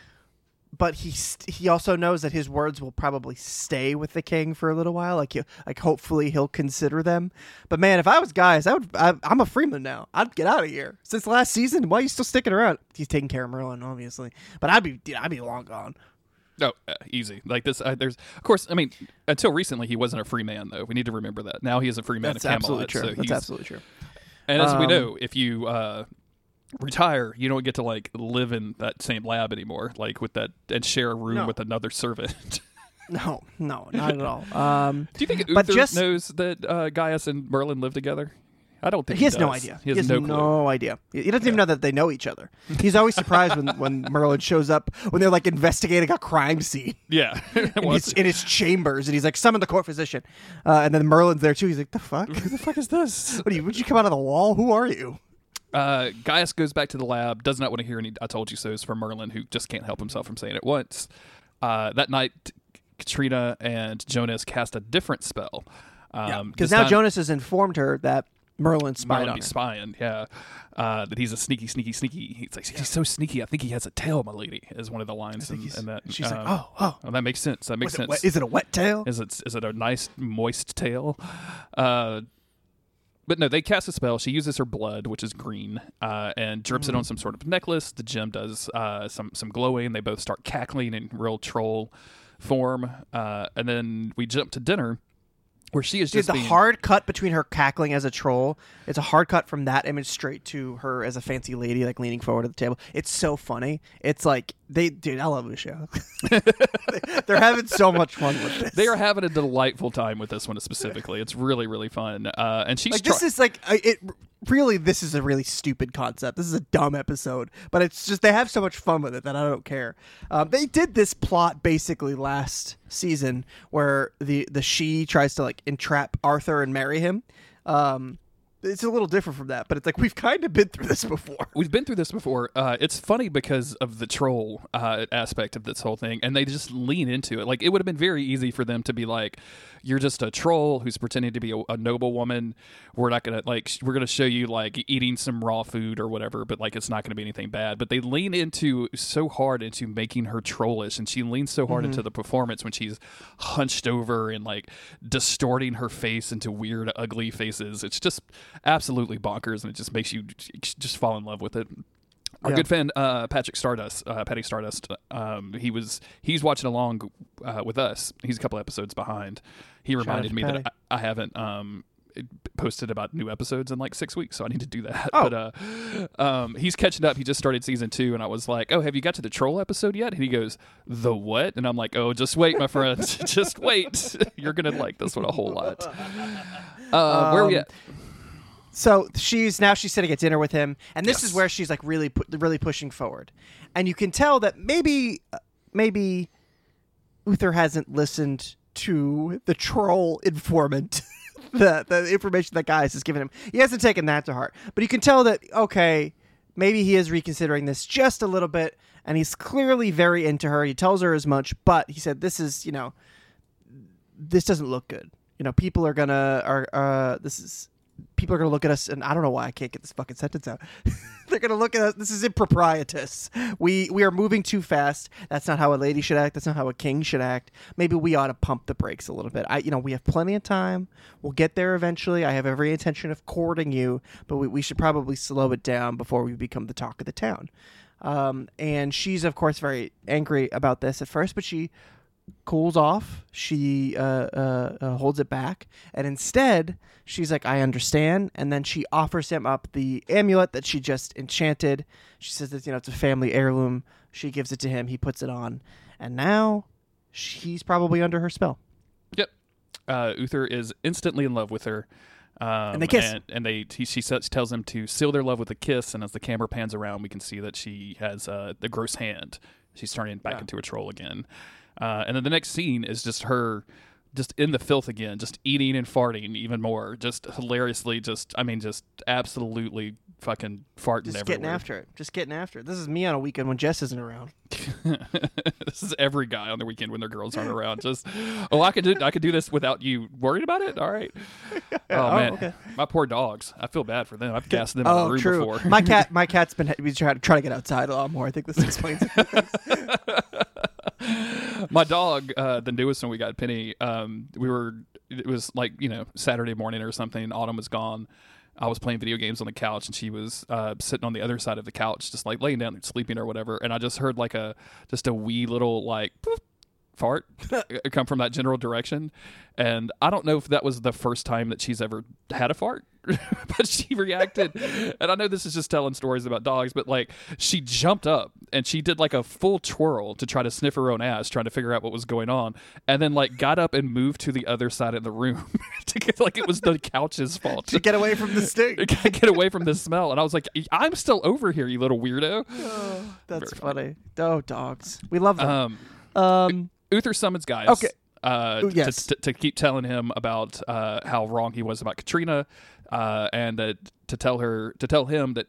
Speaker 3: But he st- he also knows that his words will probably stay with the king for a little while. Like he, like hopefully he'll consider them. But man, if I was Gaius, I would. I, I'm a Freeman now. I'd get out of here. Since last season, why are you still sticking around? He's taking care of Merlin, obviously. But I'd be dude, I'd be long gone.
Speaker 2: No, uh, easy. Like this, uh, there's of course. I mean, until recently, he wasn't a free man, though. We need to remember that. Now he is a free man
Speaker 3: That's
Speaker 2: of Camelot.
Speaker 3: absolutely true.
Speaker 2: So
Speaker 3: That's
Speaker 2: he's-
Speaker 3: absolutely true.
Speaker 2: And as we
Speaker 3: Um,
Speaker 2: know, if you uh, retire, you don't get to like live in that same lab anymore, like with that, and share a room
Speaker 3: No.
Speaker 2: with another servant.
Speaker 3: No, no, not at all. Um,
Speaker 2: Do you think
Speaker 3: But
Speaker 2: Uther
Speaker 3: just-
Speaker 2: knows that uh, Gaius and Merlin live together? I don't think
Speaker 3: he
Speaker 2: he,
Speaker 3: has no
Speaker 2: does.
Speaker 3: idea.
Speaker 2: He has, no clue.
Speaker 3: no idea. He he doesn't even know that they know each other. He's always surprised when, when Merlin shows up when they're like investigating a crime scene.
Speaker 2: Yeah,
Speaker 3: And
Speaker 2: Well,
Speaker 3: he's in his chambers, and he's like, "Summon the court physician," uh, and then Merlin's there too. He's like, "The fuck?
Speaker 2: who the fuck is this?
Speaker 3: What are you? Would you come out of the wall? Who are you?"
Speaker 2: Uh, Gaius goes back to the lab. Does not want to hear any "I told you so"s from Merlin, who just can't help himself from saying it once. Uh, that night, Katrina and Jonas cast a different spell. Um,
Speaker 3: Because
Speaker 2: this
Speaker 3: now
Speaker 2: time-
Speaker 3: Jonas has informed her that Merlin spied
Speaker 2: Merlin
Speaker 3: on
Speaker 2: be
Speaker 3: her.
Speaker 2: spying, yeah. Uh, that he's a sneaky, sneaky, sneaky. He's like, he's so sneaky. I think he has a tail, my lady. Is one of the lines, in,
Speaker 3: he's-
Speaker 2: in that.
Speaker 3: she's like,
Speaker 2: um,
Speaker 3: "Oh, oh."
Speaker 2: oh, that makes sense. That makes
Speaker 3: Was it
Speaker 2: sense.
Speaker 3: wet- is it a wet tail?
Speaker 2: Is it is it a nice moist tail? Uh, but no, they cast a spell. She uses her blood, which is green, uh, and drips it
Speaker 3: Mm.
Speaker 2: on some sort of necklace. The gem does uh, some some glowing. They both start cackling in real troll form, uh, and then we jump to dinner, where she is
Speaker 3: Dude,
Speaker 2: just
Speaker 3: the
Speaker 2: being,
Speaker 3: hard cut between her cackling as a troll, it's a hard cut from that image straight to her as a fancy lady, like leaning forward at the table. It's so funny. It's like, they, dude, I love the show. They're having so much fun with this.
Speaker 2: They are having a delightful time with this one specifically. It's really, really fun. Uh, and she's
Speaker 3: like,
Speaker 2: try-
Speaker 3: this is like, I- it really, this is a really stupid concept. This is a dumb episode, but it's just, they have so much fun with it that I don't care. Um, they did this plot basically last season where the, the she tries to like entrap Arthur and marry him. Um, it's a little different from that, but it's like we've kind of been through this before.
Speaker 2: We've been through this before. Uh, it's funny because of the troll uh, aspect of this whole thing, and they just lean into it. Like, it would have been very easy for them to be like, "You're just a troll who's pretending to be a, a noble woman. We're not gonna like. Sh- we're gonna show you like eating some raw food or whatever, but like it's not gonna be anything bad." But they lean into so hard into making her trollish, and she leans so hard into the performance when she's hunched over and like distorting her face into weird, ugly faces. It's just absolutely bonkers, and it just makes you just fall in love with it. Our
Speaker 3: Yeah.
Speaker 2: good friend uh, Patrick Stardust, uh, Patty Stardust, um, he was he's watching along uh, with us. He's a couple episodes behind. He reminded
Speaker 3: out
Speaker 2: me
Speaker 3: to
Speaker 2: that I, I haven't. Um, posted about new episodes in like six weeks, so I need to do that.
Speaker 3: Oh.
Speaker 2: But uh, um, he's catching up. He just started season two, and I was like, "Oh, have you got to the troll episode yet?" And he goes, "The what?" And I'm like, "Oh, just wait, my friend. Just wait. You're gonna like this one a whole lot." Uh, where are we
Speaker 3: Um,
Speaker 2: at?
Speaker 3: So she's now she's sitting at dinner with him, and this
Speaker 2: Yes.
Speaker 3: is where she's like really pu- really pushing forward, and you can tell that maybe maybe Uther hasn't listened to the troll informant, the the information that Gaius has given him. He hasn't taken that to heart, but you can tell that okay, maybe he is reconsidering this just a little bit, and he's clearly very into her. He tells her as much, but he said this is you know this doesn't look good. You know, people are gonna are uh this is. People are going to look at us, and I don't know why I can't get this fucking sentence out. They're going to look at us. This is improprietous. We we are moving too fast. That's not how a lady should act. That's not how a king should act. Maybe we ought to pump the brakes a little bit. I, you know, we have plenty of time. We'll get there eventually. I have every intention of courting you, but we, we should probably slow it down before we become the talk of the town. Um, and she's, of course, very angry about this at first, but she cools off. She uh, uh, uh, holds it back, and instead she's like, I understand. And then she offers him up the amulet that she just enchanted. She says that, you know, it's a family heirloom. She gives it to him. He puts it on, and now he's probably under her spell.
Speaker 2: Yep. Uh, Uther is instantly in love with her. Um,
Speaker 3: And they kiss.
Speaker 2: And, and they, he, she says, tells him to seal their love with a kiss. And as the camera pans around, we can see that she has uh, the gross hand. She's turning back
Speaker 3: Yeah.
Speaker 2: into a troll again. Uh, and then the next scene is just her just in the filth again, just eating and farting even more. Just hilariously, just, I mean, just absolutely fucking farting
Speaker 3: Just
Speaker 2: everywhere.
Speaker 3: getting after it. Just getting after it. This is me on a weekend when Jess isn't around.
Speaker 2: This is every guy on the weekend when their girls aren't around. Just, oh, I could do, I could do this without you worried about it. All right. Oh,
Speaker 3: Oh,
Speaker 2: man,
Speaker 3: okay.
Speaker 2: my poor dogs. I feel bad for them. I've gassed them in
Speaker 3: Oh,
Speaker 2: the room
Speaker 3: true.
Speaker 2: before.
Speaker 3: my cat, my cat's been we try to try to get outside a lot more. I think this explains it.
Speaker 2: My dog, uh, the newest one we got, Penny. Um, we were. It was like you know Saturday morning or something. Autumn was gone. I was playing video games on the couch, and she was uh, sitting on the other side of the couch, just like laying down and sleeping or whatever. And I just heard like a just a wee little like poof, fart come from that general direction. And I don't know if that was the first time that she's ever had a fart, but she reacted. And I know this is just telling stories about dogs, but like she jumped up and she did like a full twirl to try to sniff her own ass, trying to figure out what was going on. And then like got up and moved to the other side of the room to get like it was the couch's fault.
Speaker 3: To get away from the stink.
Speaker 2: Get away from the smell. And I was like, I'm still over here, you little weirdo.
Speaker 3: Oh, that's
Speaker 2: Very
Speaker 3: funny. Oh, dogs. We love them.
Speaker 2: Um,
Speaker 3: Um,
Speaker 2: Uther summons Gaius.
Speaker 3: Okay.
Speaker 2: Uh,
Speaker 3: Ooh,
Speaker 2: to-
Speaker 3: yes.
Speaker 2: to, to keep telling him about uh, how wrong he was about Katrina, uh, and uh, to tell her to tell him that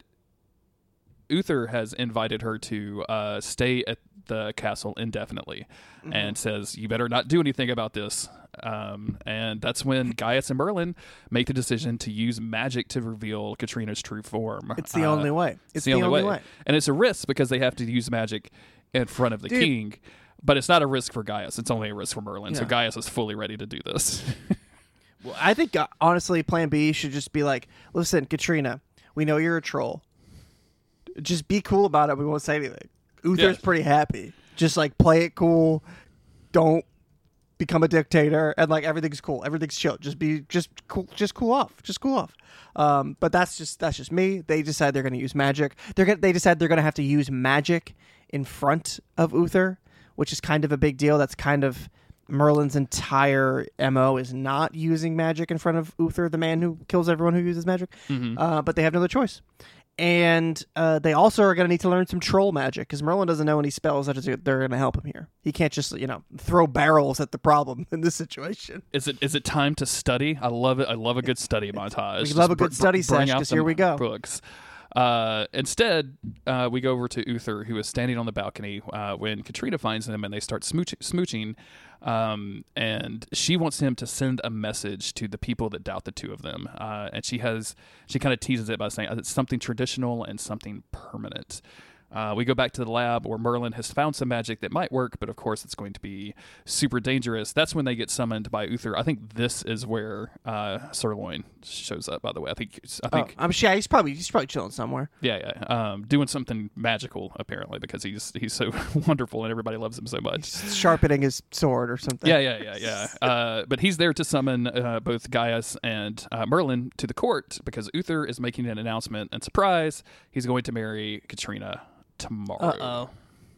Speaker 2: Uther has invited her to uh, stay at the castle indefinitely,
Speaker 3: Mm-hmm.
Speaker 2: and says you better not do anything about this. Um, and that's when Gaius and Merlin make the decision to use magic to reveal Katrina's true form.
Speaker 3: it's the
Speaker 2: Uh,
Speaker 3: only way. It's
Speaker 2: the, only, way. And it's a risk because they have to use magic in front of the
Speaker 3: Dude.
Speaker 2: king. But it's not a risk for Gaius. It's only a risk for Merlin. So
Speaker 3: Yeah.
Speaker 2: Gaius is fully ready to do this.
Speaker 3: Well, I think uh, honestly, Plan B should just be like, listen, Katrina, we know you're a troll. Just be cool about it. We won't say anything. Uther's
Speaker 2: Yeah.
Speaker 3: pretty happy. Just like play it cool. Don't become a dictator, and like everything's cool. Everything's chill. Just be just cool. Just cool off. Just cool off. Um, but that's just that's just me. They decide they're going to use magic. They're gonna, they decide they're going to have to use magic in front of Uther, which is kind of a big deal. That's kind of Merlin's entire M O is not using magic in front of Uther, the man who kills everyone who uses magic.
Speaker 2: Mhm.
Speaker 3: Uh, but they have no other choice. And uh, they also are going to need to learn some troll magic because Merlin doesn't know any spells that are, they're going to help him here. He can't just, you know, throw barrels at the problem in this situation.
Speaker 2: Is it is it time to study? I love it. I love a good study montage.
Speaker 3: We
Speaker 2: Just
Speaker 3: love a good
Speaker 2: br-
Speaker 3: study
Speaker 2: bring
Speaker 3: sesh,
Speaker 2: out
Speaker 3: 'cause
Speaker 2: some
Speaker 3: here we go.
Speaker 2: Books. Uh, instead, uh, we go over to Uther, who is standing on the balcony uh, when Katrina finds him, and they start smooch- smooching. Um, and she wants him to send a message to the people that doubt the two of them. Uh, and she has she kind of teases it by saying it's something traditional and something permanent. Uh, we go back to the lab where Merlin has found some magic that might work, but of course it's going to be super dangerous. That's when they get summoned by Uther. I think this is where uh, Sirloin shows up. By the way, I think I think
Speaker 3: oh, I'm sure he's probably he's probably chilling somewhere.
Speaker 2: Yeah, yeah, um, doing something magical apparently because he's he's so wonderful and everybody loves him so much.
Speaker 3: He's sharpening his sword or something.
Speaker 2: Yeah, yeah, yeah, yeah. uh, but he's there to summon uh, both Gaius and uh, Merlin to the court because Uther is making an announcement, and surprise, he's going to marry Katrina tomorrow.
Speaker 3: Uh-oh.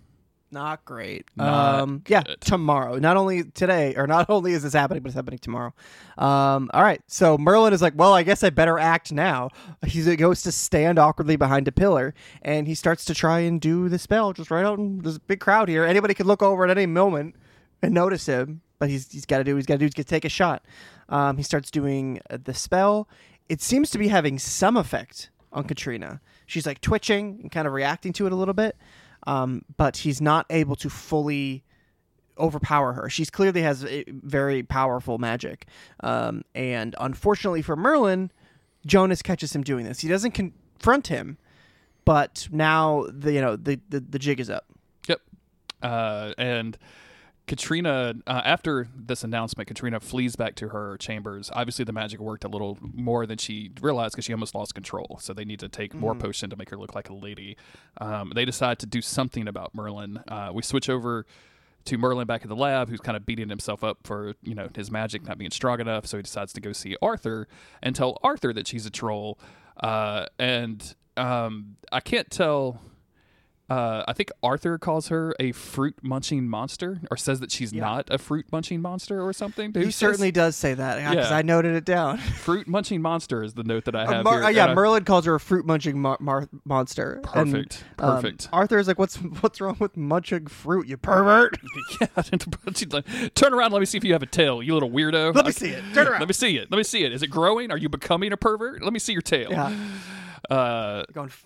Speaker 3: Not great.
Speaker 2: Not
Speaker 3: um, yeah,
Speaker 2: good.
Speaker 3: tomorrow. Not only today, or not only is this happening, but it's happening tomorrow. Um, all right. So Merlin is like, well, I guess I better act now. He goes to stand awkwardly behind a pillar, and he starts to try and do the spell just right out in there's a big crowd here. Anybody could look over at any moment and notice him, but he's he's got to do he's got to do is get take a shot. Um, he starts doing the spell. It seems to be having some effect on Katrina. She's like twitching and kind of reacting to it a little bit, um, but he's not able to fully overpower her. She's clearly has a very powerful magic, um, and unfortunately for Merlin, Jonas catches him doing this. He doesn't confront him, but now the you know the the, the jig is up.
Speaker 2: Yep, uh, and. Katrina, uh, after this announcement, Katrina flees back to her chambers. Obviously, the magic worked a little more than she realized because she almost lost control. So they need to take mm. more potion to make her look like a lady. Um, they decide to do something about Merlin. Uh, we switch over to Merlin back at the lab, who's kind of beating himself up for you know his magic not being strong enough. So he decides to go see Arthur and tell Arthur that she's a troll. Uh, and um, I can't tell... Uh, I think Arthur calls her a fruit-munching monster, or says that she's yeah. not a fruit-munching monster or something.
Speaker 3: Who he says? Certainly does say that, because yeah. I noted it down.
Speaker 2: Fruit-munching monster is the note that I have
Speaker 3: uh, Mar-
Speaker 2: here.
Speaker 3: Uh, yeah,
Speaker 2: and
Speaker 3: Merlin I... calls her a fruit-munching mar- mar- monster.
Speaker 2: Perfect,
Speaker 3: and,
Speaker 2: perfect.
Speaker 3: Um, Arthur's like, what's what's wrong with munching fruit, you pervert?
Speaker 2: yeah, like, turn around, let me see if you have a tail, you little weirdo.
Speaker 3: Let me see it, turn around.
Speaker 2: Let me see it, let me see it. Is it growing? Are you becoming a pervert? Let me see your tail.
Speaker 3: Yeah.
Speaker 2: Uh,
Speaker 3: Going... F-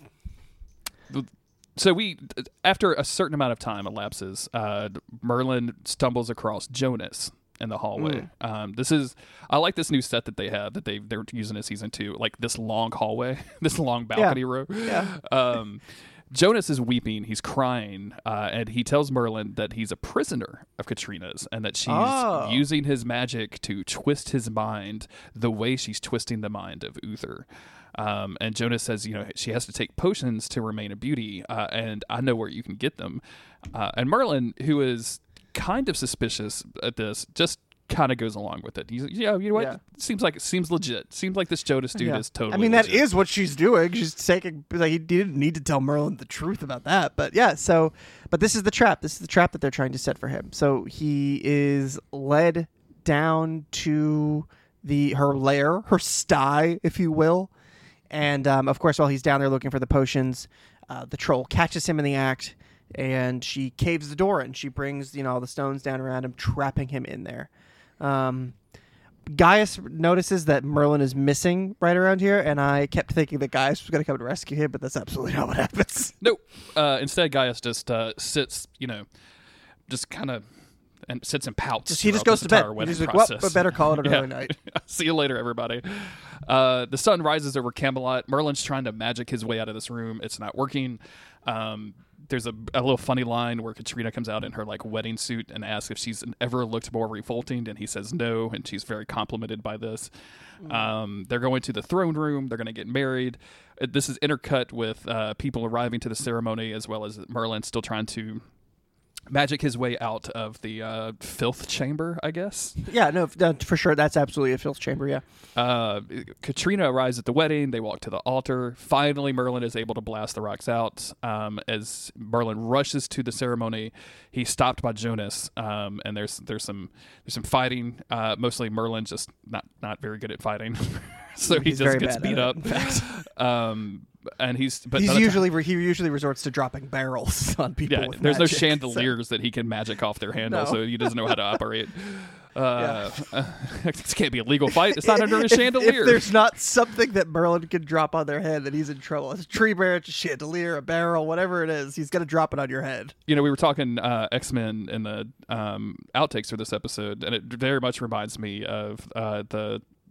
Speaker 2: So we, after a certain amount of time elapses, uh, Merlin stumbles across Jonas in the hallway. Mm. Um, this is, I like this new set that they have that they they're using in season two, like this long hallway, this long balcony
Speaker 3: yeah.
Speaker 2: row.
Speaker 3: Yeah.
Speaker 2: Um, Jonas is weeping, he's crying, uh, and he tells Merlin that he's a prisoner of Katrina's and that she's
Speaker 3: oh.
Speaker 2: using his magic to twist his mind the way she's twisting the mind of Uther. Um, and Jonas says, you know, she has to take potions to remain a beauty, uh, and I know where you can get them. Uh, and Merlin, who is kind of suspicious at this, just kind of goes along with it. He's, yeah, you know what?
Speaker 3: Yeah.
Speaker 2: Seems like it seems legit. Seems like this Jonas dude
Speaker 3: yeah.
Speaker 2: is totally.
Speaker 3: I mean,
Speaker 2: legit.
Speaker 3: that is what she's doing. She's taking. Like, he didn't need to tell Merlin the truth about that, but yeah. So, but this is the trap. This is the trap that they're trying to set for him. So he is led down to the her lair, her sty, if you will. And, um, of course, while he's down there looking for the potions, uh, the troll catches him in the act, and she caves the door in. She brings, you know, all the stones down around him, trapping him in there. Um, Gaius notices that Merlin is missing right around here, and I kept thinking that Gaius was going to come to rescue him, but that's absolutely not what happens.
Speaker 2: Nope. Uh, instead, Gaius just uh, sits, you know, just kind of... and sits and pouts.
Speaker 3: Just, he just goes to bed. He's like, well, but better call it an
Speaker 2: yeah.
Speaker 3: early night.
Speaker 2: See you later, everybody. Uh, the sun rises over Camelot. Merlin's trying to magic his way out of this room. It's not working. Um, there's a, a little funny line where Katrina comes out in her like wedding suit and asks if she's ever looked more revolting, and he says no, and she's very complimented by this. Mm. Um, they're going to the throne room. They're going to get married. This is intercut with uh, people arriving to the ceremony, as well as Merlin still trying to magic his way out of the uh, filth chamber, I guess.
Speaker 3: Yeah, no, f- for sure. That's absolutely a filth chamber, yeah.
Speaker 2: Uh, Katrina arrives at the wedding. They walk to the altar. Finally, Merlin is able to blast the rocks out. Um, as Merlin rushes to the ceremony, he's stopped by Jonas, um, and there's there's some there's some fighting. Uh, mostly Merlin just not, not very good at fighting. So he
Speaker 3: he's
Speaker 2: just gets beat
Speaker 3: it,
Speaker 2: up.
Speaker 3: In fact.
Speaker 2: Um, and he's but
Speaker 3: he's usually time, he usually resorts to dropping barrels on people.
Speaker 2: Yeah,
Speaker 3: with
Speaker 2: there's
Speaker 3: magic,
Speaker 2: no chandeliers
Speaker 3: so.
Speaker 2: that he can magic off their handle,
Speaker 3: No.
Speaker 2: so he doesn't know how to operate. Uh,
Speaker 3: yeah.
Speaker 2: uh, this can't be a legal fight. It's not under a
Speaker 3: if,
Speaker 2: chandelier.
Speaker 3: If there's not something that Merlin can drop on their head, then he's in trouble. It's a tree branch, a chandelier, a barrel, whatever it is. He's gonna drop it on your head.
Speaker 2: You know, we were talking uh, X-Men in the um, outtakes for this episode, and it very much reminds me of uh, the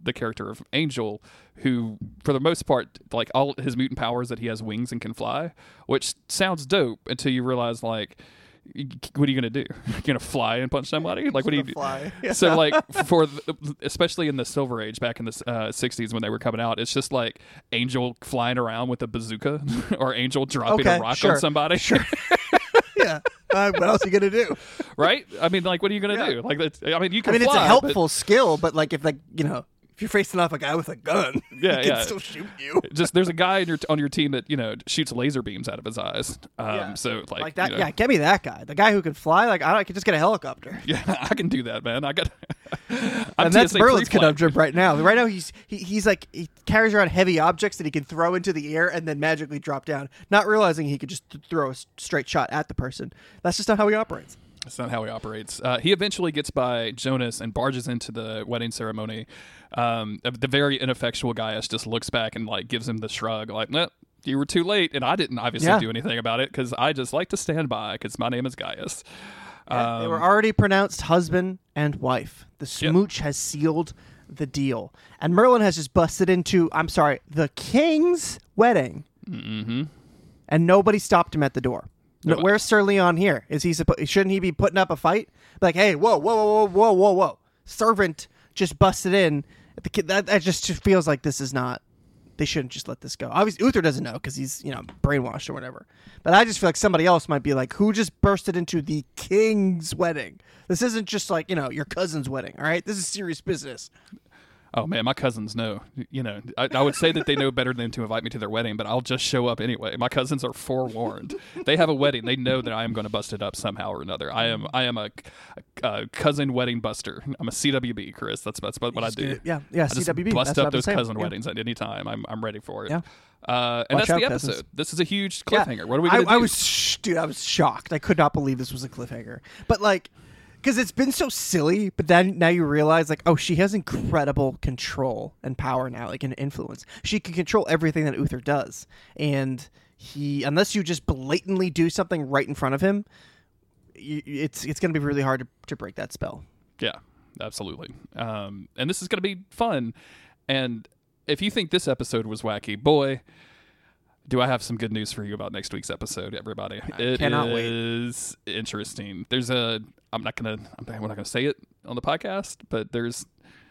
Speaker 2: the character of Angel, who, for the most part, like all his mutant powers that he has wings and can fly, which sounds dope until you realize, like, what are you gonna do? You're gonna fly and punch somebody? Like, what do you do?
Speaker 3: Fly. Yeah.
Speaker 2: So, like, for the, especially in the Silver Age back in the uh, sixties when they were coming out, it's just like Angel flying around with a bazooka or Angel dropping
Speaker 3: Okay,
Speaker 2: a rock
Speaker 3: sure.
Speaker 2: on somebody.
Speaker 3: Sure. Yeah. Uh, what else are you gonna do?
Speaker 2: Right? I mean, like, what are you gonna
Speaker 3: Yeah.
Speaker 2: do? Like, it's, I mean, you can.
Speaker 3: I mean,
Speaker 2: fly,
Speaker 3: it's a
Speaker 2: but-
Speaker 3: helpful skill, but like if like you know if you're facing off a guy with a gun,
Speaker 2: Yeah,
Speaker 3: he can
Speaker 2: yeah.
Speaker 3: still shoot you.
Speaker 2: Just there's a guy on your on your team that you know shoots laser beams out of his eyes. Um,
Speaker 3: Yeah.
Speaker 2: So like,
Speaker 3: Like that,
Speaker 2: you know,
Speaker 3: yeah. Get me that guy. The guy who can fly. Like I, I could just get a helicopter.
Speaker 2: yeah, I can do that, man. I got. I'm
Speaker 3: And that's
Speaker 2: T S A
Speaker 3: Merlin's
Speaker 2: pre-flight.
Speaker 3: conundrum right now. Right now, he's he, he's like he carries around heavy objects that he can throw into the air and then magically drop down, not realizing he could just th- throw a s- straight shot at the person. That's just not how he operates.
Speaker 2: That's not how he operates. Uh, he eventually gets by Jonas and barges into the wedding ceremony. Um, the very ineffectual Gaius just looks back and like gives him the shrug, like, "Nope, you were too late," and I didn't obviously
Speaker 3: Yeah.
Speaker 2: do anything about it because I just like to stand by because my name is Gaius.
Speaker 3: Yeah, they
Speaker 2: Um,
Speaker 3: were already pronounced husband and wife. The smooch has sealed the deal, and Merlin has just busted into I'm sorry, the king's wedding,
Speaker 2: mm-hmm.
Speaker 3: and nobody stopped him at the door. No,
Speaker 2: Nobody.
Speaker 3: where's Sir Leon here? Is he supposed? Shouldn't he be putting up a fight? Like, hey, whoa, whoa, whoa, whoa, whoa, whoa! Servant just busted in. The kid that, that just feels like this is not. They shouldn't just let this go. Obviously, Uther doesn't know because he's you know brainwashed or whatever. But I just feel like somebody else might be like, who just bursted into the king's wedding? This isn't just like you know your cousin's wedding. All right, this is serious business.
Speaker 2: Oh man, my cousins know. You know, I, I would say that they know better than to invite me to their wedding, but I'll just show up anyway. My cousins are forewarned. They have a wedding. They know that I am going to bust it up somehow or another. I am. I am a, a, a cousin wedding buster. I'm a C W B, Chris. That's that's what, what I do.
Speaker 3: Yeah, yeah.
Speaker 2: I just
Speaker 3: C W B.
Speaker 2: bust
Speaker 3: that's what
Speaker 2: up
Speaker 3: I've been
Speaker 2: those
Speaker 3: saying.
Speaker 2: cousin
Speaker 3: Yeah.
Speaker 2: weddings at any time. I'm I'm ready for it.
Speaker 3: Yeah.
Speaker 2: Uh, and
Speaker 3: Watch
Speaker 2: that's
Speaker 3: out,
Speaker 2: the
Speaker 3: cousins.
Speaker 2: episode. This is a huge
Speaker 3: Yeah.
Speaker 2: cliffhanger. What are we
Speaker 3: I,
Speaker 2: going to do?
Speaker 3: I was, sh- dude, I was shocked. I could not believe this was a cliffhanger. But like, because it's been so silly, but then now you realize, like, oh, she has incredible control and power now, like, and influence. She can control everything that Uther does, and he, unless you just blatantly do something right in front of him, you, it's it's going to be really hard to, to break that spell.
Speaker 2: Yeah, absolutely. Um, and this is going to be fun. And if you think this episode was wacky, boy, do I have some good news for you about next week's episode, everybody. It
Speaker 3: cannot wait.
Speaker 2: is interesting. There's a, I'm not going to, I'm not going to say it on the podcast, but there's,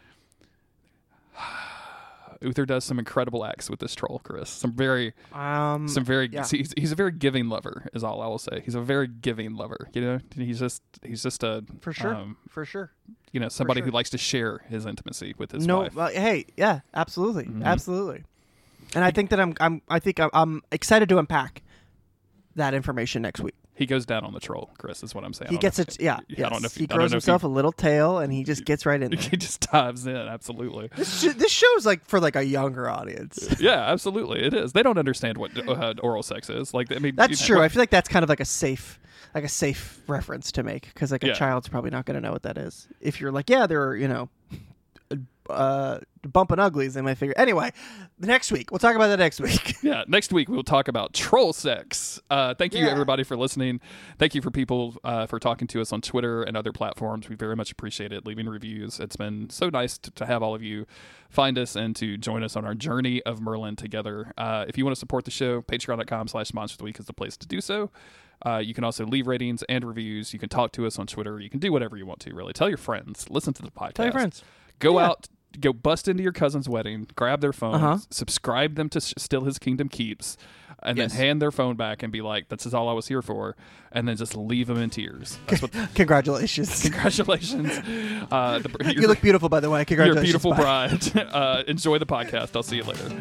Speaker 2: Uther does some incredible acts with this troll, Chris. Some very,
Speaker 3: Um,
Speaker 2: some very,
Speaker 3: yeah.
Speaker 2: he's, he's a very giving lover is all I will say. He's a very giving lover, you know, he's just, he's just a,
Speaker 3: for sure,
Speaker 2: um,
Speaker 3: for sure.
Speaker 2: you know, somebody
Speaker 3: sure.
Speaker 2: who likes to share his intimacy with his
Speaker 3: no,
Speaker 2: wife.
Speaker 3: uh, hey, yeah, absolutely,
Speaker 2: Mhm.
Speaker 3: absolutely. And I think that I'm, I'm, I think I'm, I'm excited to unpack that information next week.
Speaker 2: He goes down on the troll, Chris, is what I'm saying. I
Speaker 3: He
Speaker 2: don't
Speaker 3: gets
Speaker 2: know
Speaker 3: it, yeah.
Speaker 2: if- I
Speaker 3: yes.
Speaker 2: don't know if
Speaker 3: he
Speaker 2: I don't
Speaker 3: grows
Speaker 2: know if
Speaker 3: himself a little tail, and he just gets right in
Speaker 2: he,
Speaker 3: there.
Speaker 2: he just dives in, absolutely.
Speaker 3: this, sh- this show's like for like a younger audience.
Speaker 2: Yeah, absolutely, it is. They don't understand what uh, oral sex is. Like, I mean,
Speaker 3: That's
Speaker 2: you know,
Speaker 3: true.
Speaker 2: what-
Speaker 3: I feel like that's kind of like a safe, like a safe reference to make because like a
Speaker 2: Yeah.
Speaker 3: child's probably not going to know what that is. If you're like, yeah, they're you know, uh, bumping uglies, they might figure. Anyway, next week we'll talk about that next week.
Speaker 2: Yeah, next week we'll talk about troll sex. Uh, thank you,
Speaker 3: Yeah.
Speaker 2: everybody, for listening. Thank you for people uh, for talking to us on Twitter and other platforms. We very much appreciate it. Leaving reviews. It's been so nice to, to have all of you find us and to join us on our journey of Merlin together. Uh, if you want to support the show, patreon.com slash monster of the week is the place to do so. Uh, you can also leave ratings and reviews. You can talk to us on Twitter. You can do whatever you want to, really. Tell your friends. Listen to the podcast.
Speaker 3: Tell your friends.
Speaker 2: Go
Speaker 3: Yeah.
Speaker 2: out, go bust into your cousin's wedding, grab their phone,
Speaker 3: Uh-huh.
Speaker 2: subscribe them to S- Still His Kingdom Keeps, and
Speaker 3: Yes.
Speaker 2: then hand their phone back and be like, "This is all I was here for," and then just leave them in tears. That's what.
Speaker 3: Congratulations.
Speaker 2: Congratulations, uh, the,
Speaker 3: You look beautiful, by the way.
Speaker 2: You're a
Speaker 3: Congratulations.
Speaker 2: beautiful
Speaker 3: Bye.
Speaker 2: bride. Uh, enjoy the podcast. I'll see you later.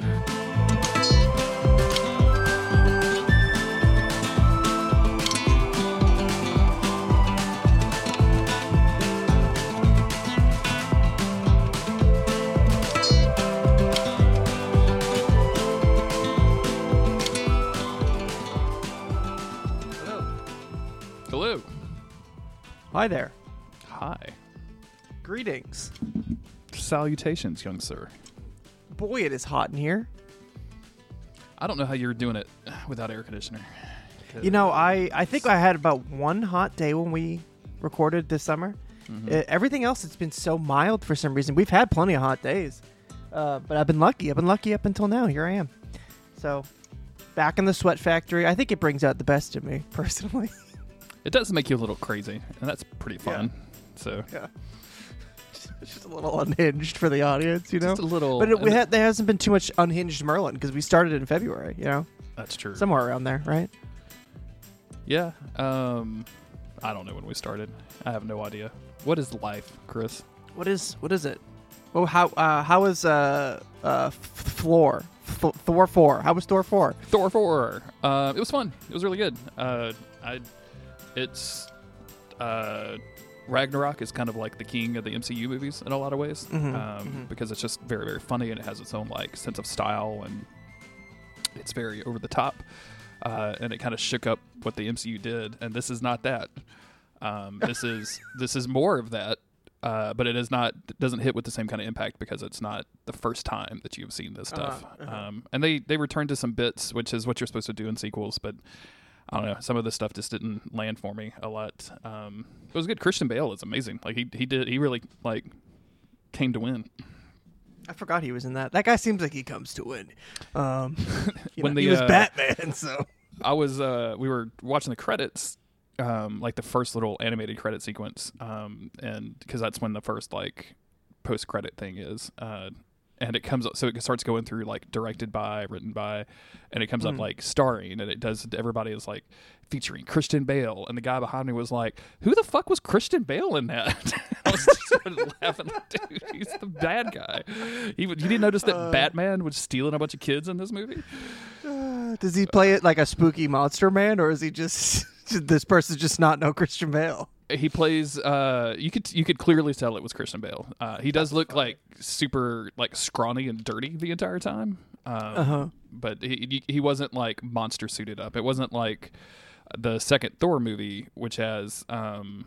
Speaker 2: Hello.
Speaker 3: Hi there.
Speaker 2: Hi.
Speaker 3: Greetings.
Speaker 2: Salutations, young sir.
Speaker 3: Boy, it is hot in here.
Speaker 2: I don't know how you're doing it without air conditioner.
Speaker 3: You know, I, I think I had about one hot day when we recorded this summer.
Speaker 2: Mhm.
Speaker 3: Uh, everything else, it's been so mild for some reason. We've had plenty of hot days. Uh, but I've been lucky. I've been lucky up until now. Here I am. So, back in the Sweat Factory. I think it brings out the best in me, personally.
Speaker 2: It does make you a little crazy, and that's pretty fun. Yeah. So
Speaker 3: yeah, it's just a little unhinged for the audience, you know.
Speaker 2: Just a little,
Speaker 3: but it, we had, there hasn't been too much unhinged Merlin because we started in February. You know,
Speaker 2: that's true.
Speaker 3: Somewhere around there, right?
Speaker 2: Yeah. Um, I don't know when we started. I have no idea. What is life, Chris?
Speaker 3: What is what is it? Oh, how uh, how is uh uh Thor Th- Thor four? How was Thor four?
Speaker 2: Thor four. Uh, it was fun. It was really good. Uh, I. It's uh, Ragnarok is kind of like the king of the M C U movies in a lot of ways,
Speaker 3: mm-hmm,
Speaker 2: um,
Speaker 3: mm-hmm.
Speaker 2: because it's just very, very funny and it has its own like sense of style and it's very over the top, uh, and it kind of shook up what the M C U did. And this is not that. Um, this is this is more of that, uh, but it is not it doesn't hit with the same kind of impact because it's not the first time that you've seen this stuff.
Speaker 3: Uh-huh, uh-huh.
Speaker 2: Um, and they they returned to some bits, which is what you're supposed to do in sequels, but. I don't know. Some of the stuff just didn't land for me a lot. Um, it was good. Christian Bale is amazing. Like he he did he really like came to win.
Speaker 3: I forgot he was in that. That guy seems like he comes to win. Um,
Speaker 2: when
Speaker 3: know,
Speaker 2: the,
Speaker 3: he was
Speaker 2: uh,
Speaker 3: Batman, so
Speaker 2: I was uh, we were watching the credits, um, like the first little animated credit sequence, um, and because that's when the first like post credit thing is. Uh, And it comes up, so it starts going through like directed by, written by, and it comes mm. up like starring, and it does. Everybody is like featuring Christian Bale, and the guy behind me was like, "Who the fuck was Christian Bale in that?" I was just laughing, dude. He's the bad guy. He you didn't notice that uh, Batman was stealing a bunch of kids in this movie?
Speaker 3: Uh, does he play it like a spooky monster man, or is he just this person just not know Christian Bale?
Speaker 2: He plays. Uh, you could you could clearly tell it was Christian Bale. Uh, he does look like super like scrawny and dirty the entire time. Um,
Speaker 3: uh-huh.
Speaker 2: But he he wasn't like monster suited up. It wasn't like the second Thor movie, which has um,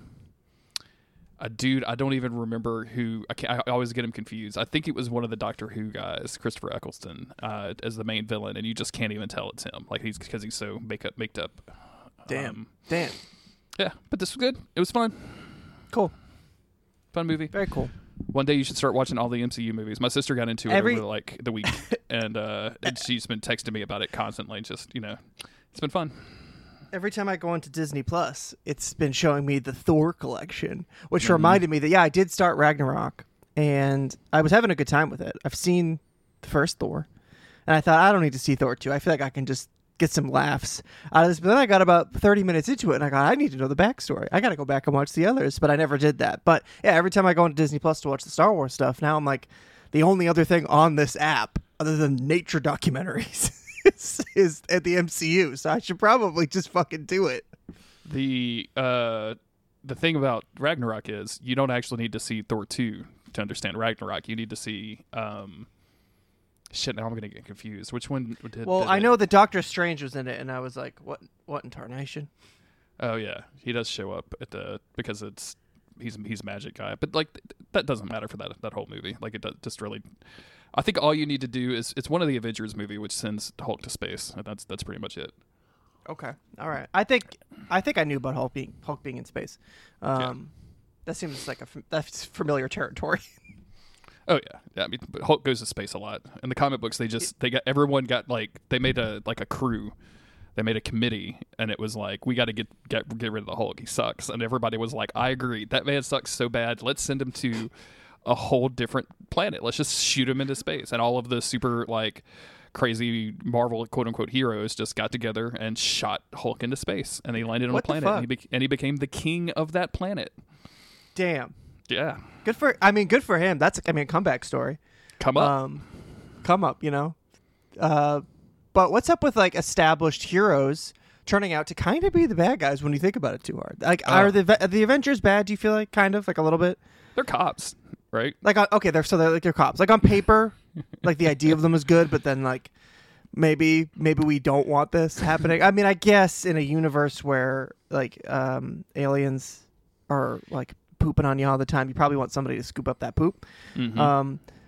Speaker 2: a dude I don't even remember who. I, can't, I always get him confused. I think it was one of the Doctor Who guys, Christopher Eccleston, uh, as the main villain, and you just can't even tell it's him. Like he's because he's so make up, maked up.
Speaker 3: Damn.
Speaker 2: Um,
Speaker 3: Damn.
Speaker 2: Yeah, but this was good. It was fun.
Speaker 3: Cool.
Speaker 2: Fun movie.
Speaker 3: Very cool.
Speaker 2: One day you should start watching all the M C U movies. My sister got into it
Speaker 3: Every...
Speaker 2: over like the week, and uh, and she's been texting me about it constantly. Just you know, it's been fun.
Speaker 3: Every time I go into Disney Plus, it's been showing me the Thor collection, which mm-hmm. reminded me that yeah, I did start Ragnarok, and I was having a good time with it. I've seen the first Thor, and I thought I don't need to see Thor two. I feel like I can just get some laughs out of this. But then I got about thirty minutes into it, and I got, I need to know the backstory. I got to go back and watch the others, but I never did that. But yeah, every time I go into Disney Plus to watch the Star Wars stuff, now I'm like, the only other thing on this app other than nature documentaries is, is at the M C U. So I should probably just fucking do it.
Speaker 2: The uh, the thing about Ragnarok is you don't actually need to see Thor two to understand Ragnarok. You need to see. Um, Shit, now I'm going to get confused. Which one did
Speaker 3: Well,
Speaker 2: did
Speaker 3: I
Speaker 2: it?
Speaker 3: know that Doctor Strange was in it, and I was like, what What in tarnation?
Speaker 2: Oh, yeah. He does show up at the because it's he's he's a magic guy. But, like, th- that doesn't matter for that that whole movie. Like, it does, just really... I think all you need to do is... It's one of the Avengers movie which sends Hulk to space. And that's that's pretty much it.
Speaker 3: Okay. All right. I think I think I knew about Hulk being, Hulk being in space. Um,
Speaker 2: yeah.
Speaker 3: That seems like a that's familiar territory.
Speaker 2: Oh yeah, yeah. I mean, but Hulk goes to space a lot. In the comic books, they just they got everyone got like they made a like a crew, they made a committee, and it was like we got to get get get rid of the Hulk. He sucks, and everybody was like, I agree, that man sucks so bad. Let's send him to a whole different planet. Let's just shoot him into space. And all of the super like crazy Marvel quote unquote heroes just got together and shot Hulk into space, and they landed on
Speaker 3: what
Speaker 2: a planet, and he, be- and he became the king of that planet.
Speaker 3: Damn.
Speaker 2: Yeah.
Speaker 3: Good for, I mean, good for him. That's, I mean, a comeback story.
Speaker 2: Come up.
Speaker 3: Um, come up, you know. Uh, but what's up with, like, established heroes turning out to kind of be the bad guys when you think about it too hard? Like, uh, are the are the Avengers bad, do you feel like? Kind of, like, a little bit?
Speaker 2: They're cops, right?
Speaker 3: Like, uh, okay, they're so they're, like, they're cops. Like, on paper, like, the idea of them is good, but then, like, maybe maybe we don't want this happening. I mean, I guess in a universe where, like, um, aliens are, like, pooping on you all the time, you probably want somebody to scoop up that poop.
Speaker 2: Mm-hmm.
Speaker 3: Um,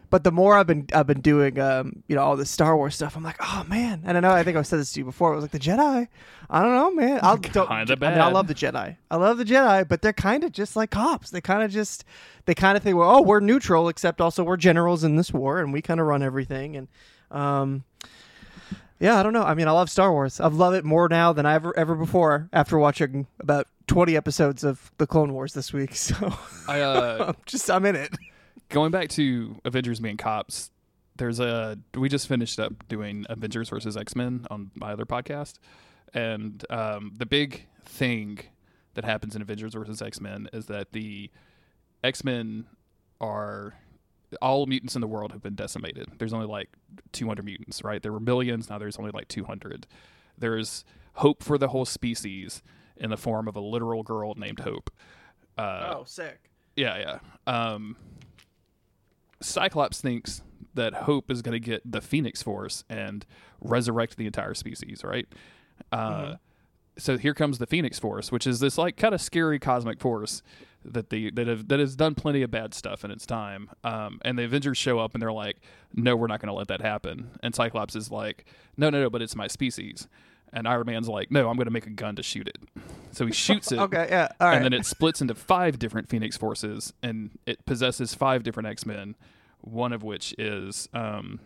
Speaker 3: But the more I've been I've been doing um you know all this Star Wars stuff, I'm like, oh man. And I know I think I've said this to you before. It was like the Jedi. I don't know, man. I'll don't,
Speaker 2: Kinda
Speaker 3: I
Speaker 2: bad.
Speaker 3: mean, I love the Jedi. I love the Jedi, but they're kind of just like cops. They kind of just they kind of think, well, oh, we're neutral, except also we're generals in this war, and we kind of run everything. And um, yeah, I don't know. I mean, I love Star Wars. I've loved it more now than I ever ever before. After watching about twenty episodes of the Clone Wars this week, so
Speaker 2: I uh,
Speaker 3: I'm just I'm in it.
Speaker 2: going back to Avengers being cops. There's a we just finished up doing Avengers versus X-Men on my other podcast, and um, the big thing that happens in Avengers versus X-Men is that the X-Men are all mutants in the world have been decimated. There's only like two hundred mutants, right? There were millions, now there's only like two hundred. There's hope for the whole species in the form of a literal girl named Hope. Uh,
Speaker 3: oh, sick.
Speaker 2: Yeah, yeah. Um, Cyclops thinks that Hope is going to get the Phoenix Force and resurrect the entire species, right? Uh,
Speaker 3: Mm-hmm.
Speaker 2: So here comes the Phoenix Force, which is this like kind of scary cosmic force that the that have that has done plenty of bad stuff in its time. Um, and the Avengers show up and they're like, "No, we're not going to let that happen." And Cyclops is like, "No, no, no, but it's my species." And Iron Man's like, "No, I'm going to make a gun to shoot it." So he shoots it.
Speaker 3: Okay, yeah, all right.
Speaker 2: And then it splits into five different Phoenix Forces, and it possesses five different X-Men, one of which is um,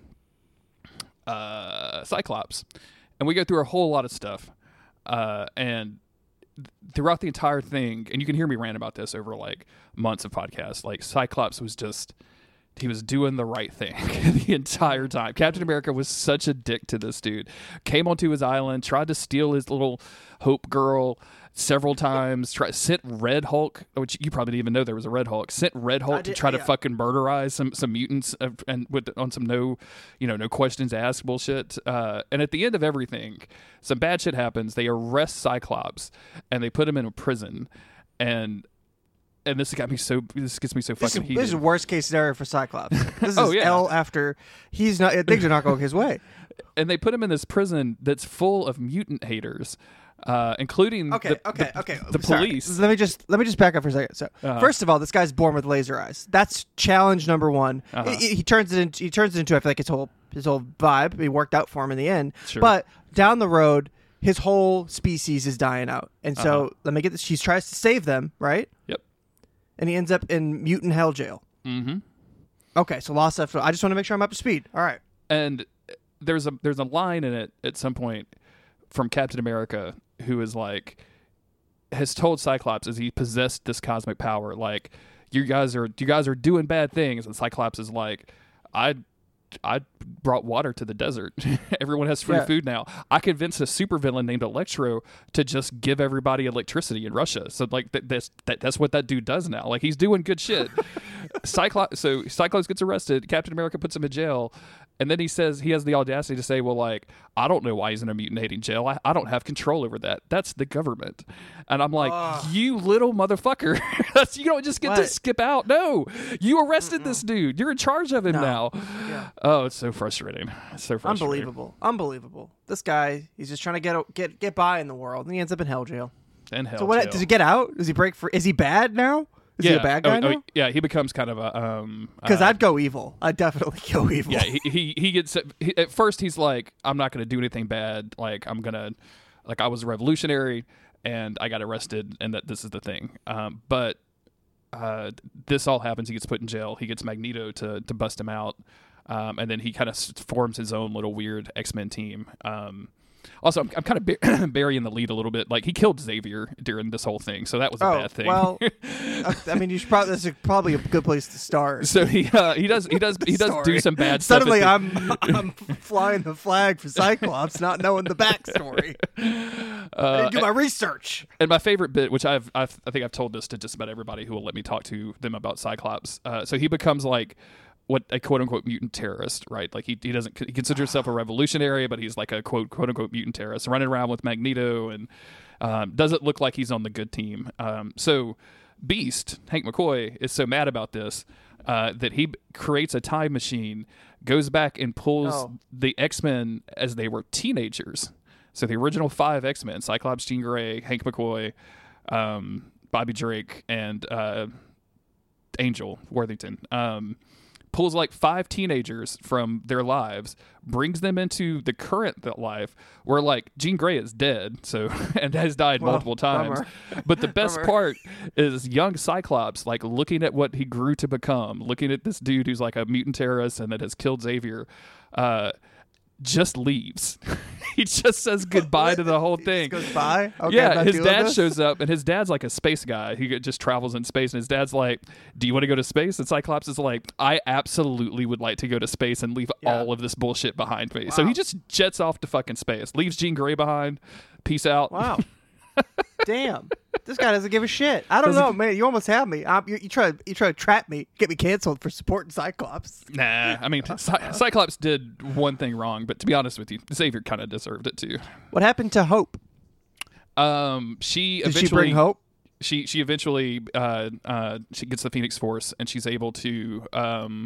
Speaker 2: uh, Cyclops. And we go through a whole lot of stuff. Uh, and th- throughout the entire thing, and you can hear me rant about this over like months of podcasts, like Cyclops was just, he was doing the right thing the entire time. Captain America was such a dick to this dude. Came onto his island, tried to steal his little Hope girl several times. Try, sent Red Hulk, which you probably didn't even know there was a Red Hulk. Sent Red Hulk
Speaker 3: I
Speaker 2: to
Speaker 3: did-
Speaker 2: try to
Speaker 3: yeah.
Speaker 2: fucking murderize some some mutants uh, and with on some no, you know, no questions asked bullshit. Uh, and at the end of everything, some bad shit happens. They arrest Cyclops and they put him in a prison. And and this got me so this gets me so
Speaker 3: This is,
Speaker 2: fucking heated.
Speaker 3: this is worst case scenario for Cyclops. This is
Speaker 2: Oh, yeah.
Speaker 3: L after he's not. Things are not going his way.
Speaker 2: And they put him in this prison that's full of mutant haters, uh, including
Speaker 3: Okay,
Speaker 2: the,
Speaker 3: okay,
Speaker 2: the,
Speaker 3: okay.
Speaker 2: the
Speaker 3: Sorry.
Speaker 2: police.
Speaker 3: Let me just let me just back up for a second. So,
Speaker 2: Uh-huh.
Speaker 3: first of all, this guy's born with laser eyes. That's challenge number one.
Speaker 2: Uh-huh.
Speaker 3: He, he turns it into he turns it into I feel like his whole his whole vibe. It worked out for him in the end.
Speaker 2: Sure.
Speaker 3: But down the road, his whole species is dying out, and so
Speaker 2: Uh-huh.
Speaker 3: let me get this. She tries to save them, right?
Speaker 2: Yep.
Speaker 3: And he ends up in mutant hell jail.
Speaker 2: Mm-hmm.
Speaker 3: Okay, so lost after. I just want to make sure I'm up to speed. All right.
Speaker 2: And there's a there's a line in it at some point from Captain America who is like has told Cyclops as he possessed this cosmic power, like, you guys are you guys are doing bad things, and Cyclops is like, I I brought water to the desert. Everyone has free
Speaker 3: Yeah.
Speaker 2: food now. I convinced a supervillain named Electro to just give everybody electricity in Russia. So like th- that's that, that's what that dude does now. Like he's doing good shit. Cyclops. So Cyclops gets arrested. Captain America puts him in jail, and then he says he has the audacity to say, "Well, like I don't know why he's in a mutinating jail. I, I don't have control over that. That's the government." And I'm like,
Speaker 3: Ugh.
Speaker 2: "You little motherfucker! That's, you don't just get to
Speaker 3: What?
Speaker 2: skip out. No, you arrested this dude. You're in charge of him
Speaker 3: No.
Speaker 2: now."
Speaker 3: Yeah.
Speaker 2: Oh, it's so frustrating. It's so frustrating.
Speaker 3: Unbelievable. Unbelievable. This guy, he's just trying to get get get by in the world, and he ends up in hell jail.
Speaker 2: And hell,
Speaker 3: So what?
Speaker 2: jail.
Speaker 3: Does he get out? Does he break for? Is he bad now? Is
Speaker 2: yeah.
Speaker 3: he a bad guy
Speaker 2: oh,
Speaker 3: now?
Speaker 2: oh, yeah, he becomes kind of a um.
Speaker 3: Because
Speaker 2: uh,
Speaker 3: I'd go evil. I'd definitely go evil.
Speaker 2: yeah, he, he he gets he, at first he's like, I'm not going to do anything bad. Like I'm gonna, like I was a revolutionary and I got arrested, and that this is the thing. Um, but uh, this all happens. He gets put in jail. He gets Magneto to to bust him out, um, and then he kind of forms his own little weird X-Men team. Um, also, I'm, I'm kind of bur- burying the lead a little bit. Like he killed Xavier during this whole thing, so that was a
Speaker 3: Oh,
Speaker 2: bad thing.
Speaker 3: well, uh, I mean, you should probably this is probably a good place to start.
Speaker 2: so he uh, he does he does he does do
Speaker 3: Story.
Speaker 2: some bad stuff. at
Speaker 3: Suddenly,
Speaker 2: the-
Speaker 3: I'm I'm flying the flag for Cyclops, not knowing the backstory. I
Speaker 2: uh,
Speaker 3: didn't do my research.
Speaker 2: And my favorite bit, which I've, I've I think I've told this to just about everybody who will let me talk to them about Cyclops. Uh, so he becomes like what a quote unquote mutant terrorist, right? Like he he doesn't he considers himself a revolutionary, but he's like a quote quote unquote mutant terrorist, running around with Magneto, and um, doesn't look like he's on the good team. Um, so Beast, Hank McCoy, is so mad about this uh, that he b- creates a time machine, goes back and pulls
Speaker 3: Oh.
Speaker 2: the X-Men as they were teenagers. So the original five X-Men, Cyclops, Jean Grey, Hank McCoy, um, Bobby Drake, and uh, Angel Worthington, um, pulls like five teenagers from their lives, brings them into the current life where like Jean Grey is dead, so and has died
Speaker 3: Well,
Speaker 2: multiple times.
Speaker 3: bummer.
Speaker 2: But the best
Speaker 3: Bummer.
Speaker 2: part is young Cyclops like looking at what he grew to become, looking at this dude who's like a mutant terrorist and that has killed Xavier. Uh, just leaves. He just says goodbye to the whole thing.
Speaker 3: Goes by. Okay, I'm
Speaker 2: Yeah,
Speaker 3: not
Speaker 2: his
Speaker 3: doing
Speaker 2: dad
Speaker 3: this.
Speaker 2: shows up, and his dad's like a space guy. He just travels in space, and his dad's like, "Do you want to go to space?" And Cyclops is like, "I absolutely would like to go to space and leave
Speaker 3: Yeah.
Speaker 2: all of this bullshit behind me." So
Speaker 3: Wow.
Speaker 2: he just jets off to fucking space, leaves Jean Grey behind. Peace out.
Speaker 3: Wow. Damn. This guy doesn't give a shit. I don't
Speaker 2: Doesn't-
Speaker 3: know, man. You almost have me. Um, you, you try you try to trap me, get me canceled for supporting Cyclops.
Speaker 2: Nah, I mean, Cy- Cyclops did one thing wrong, but to be honest with you, Xavier kind of deserved it too.
Speaker 3: What happened to Hope?
Speaker 2: Um, she
Speaker 3: Did
Speaker 2: eventually
Speaker 3: she bring hope?
Speaker 2: she she eventually uh uh she gets the Phoenix Force, and she's able to um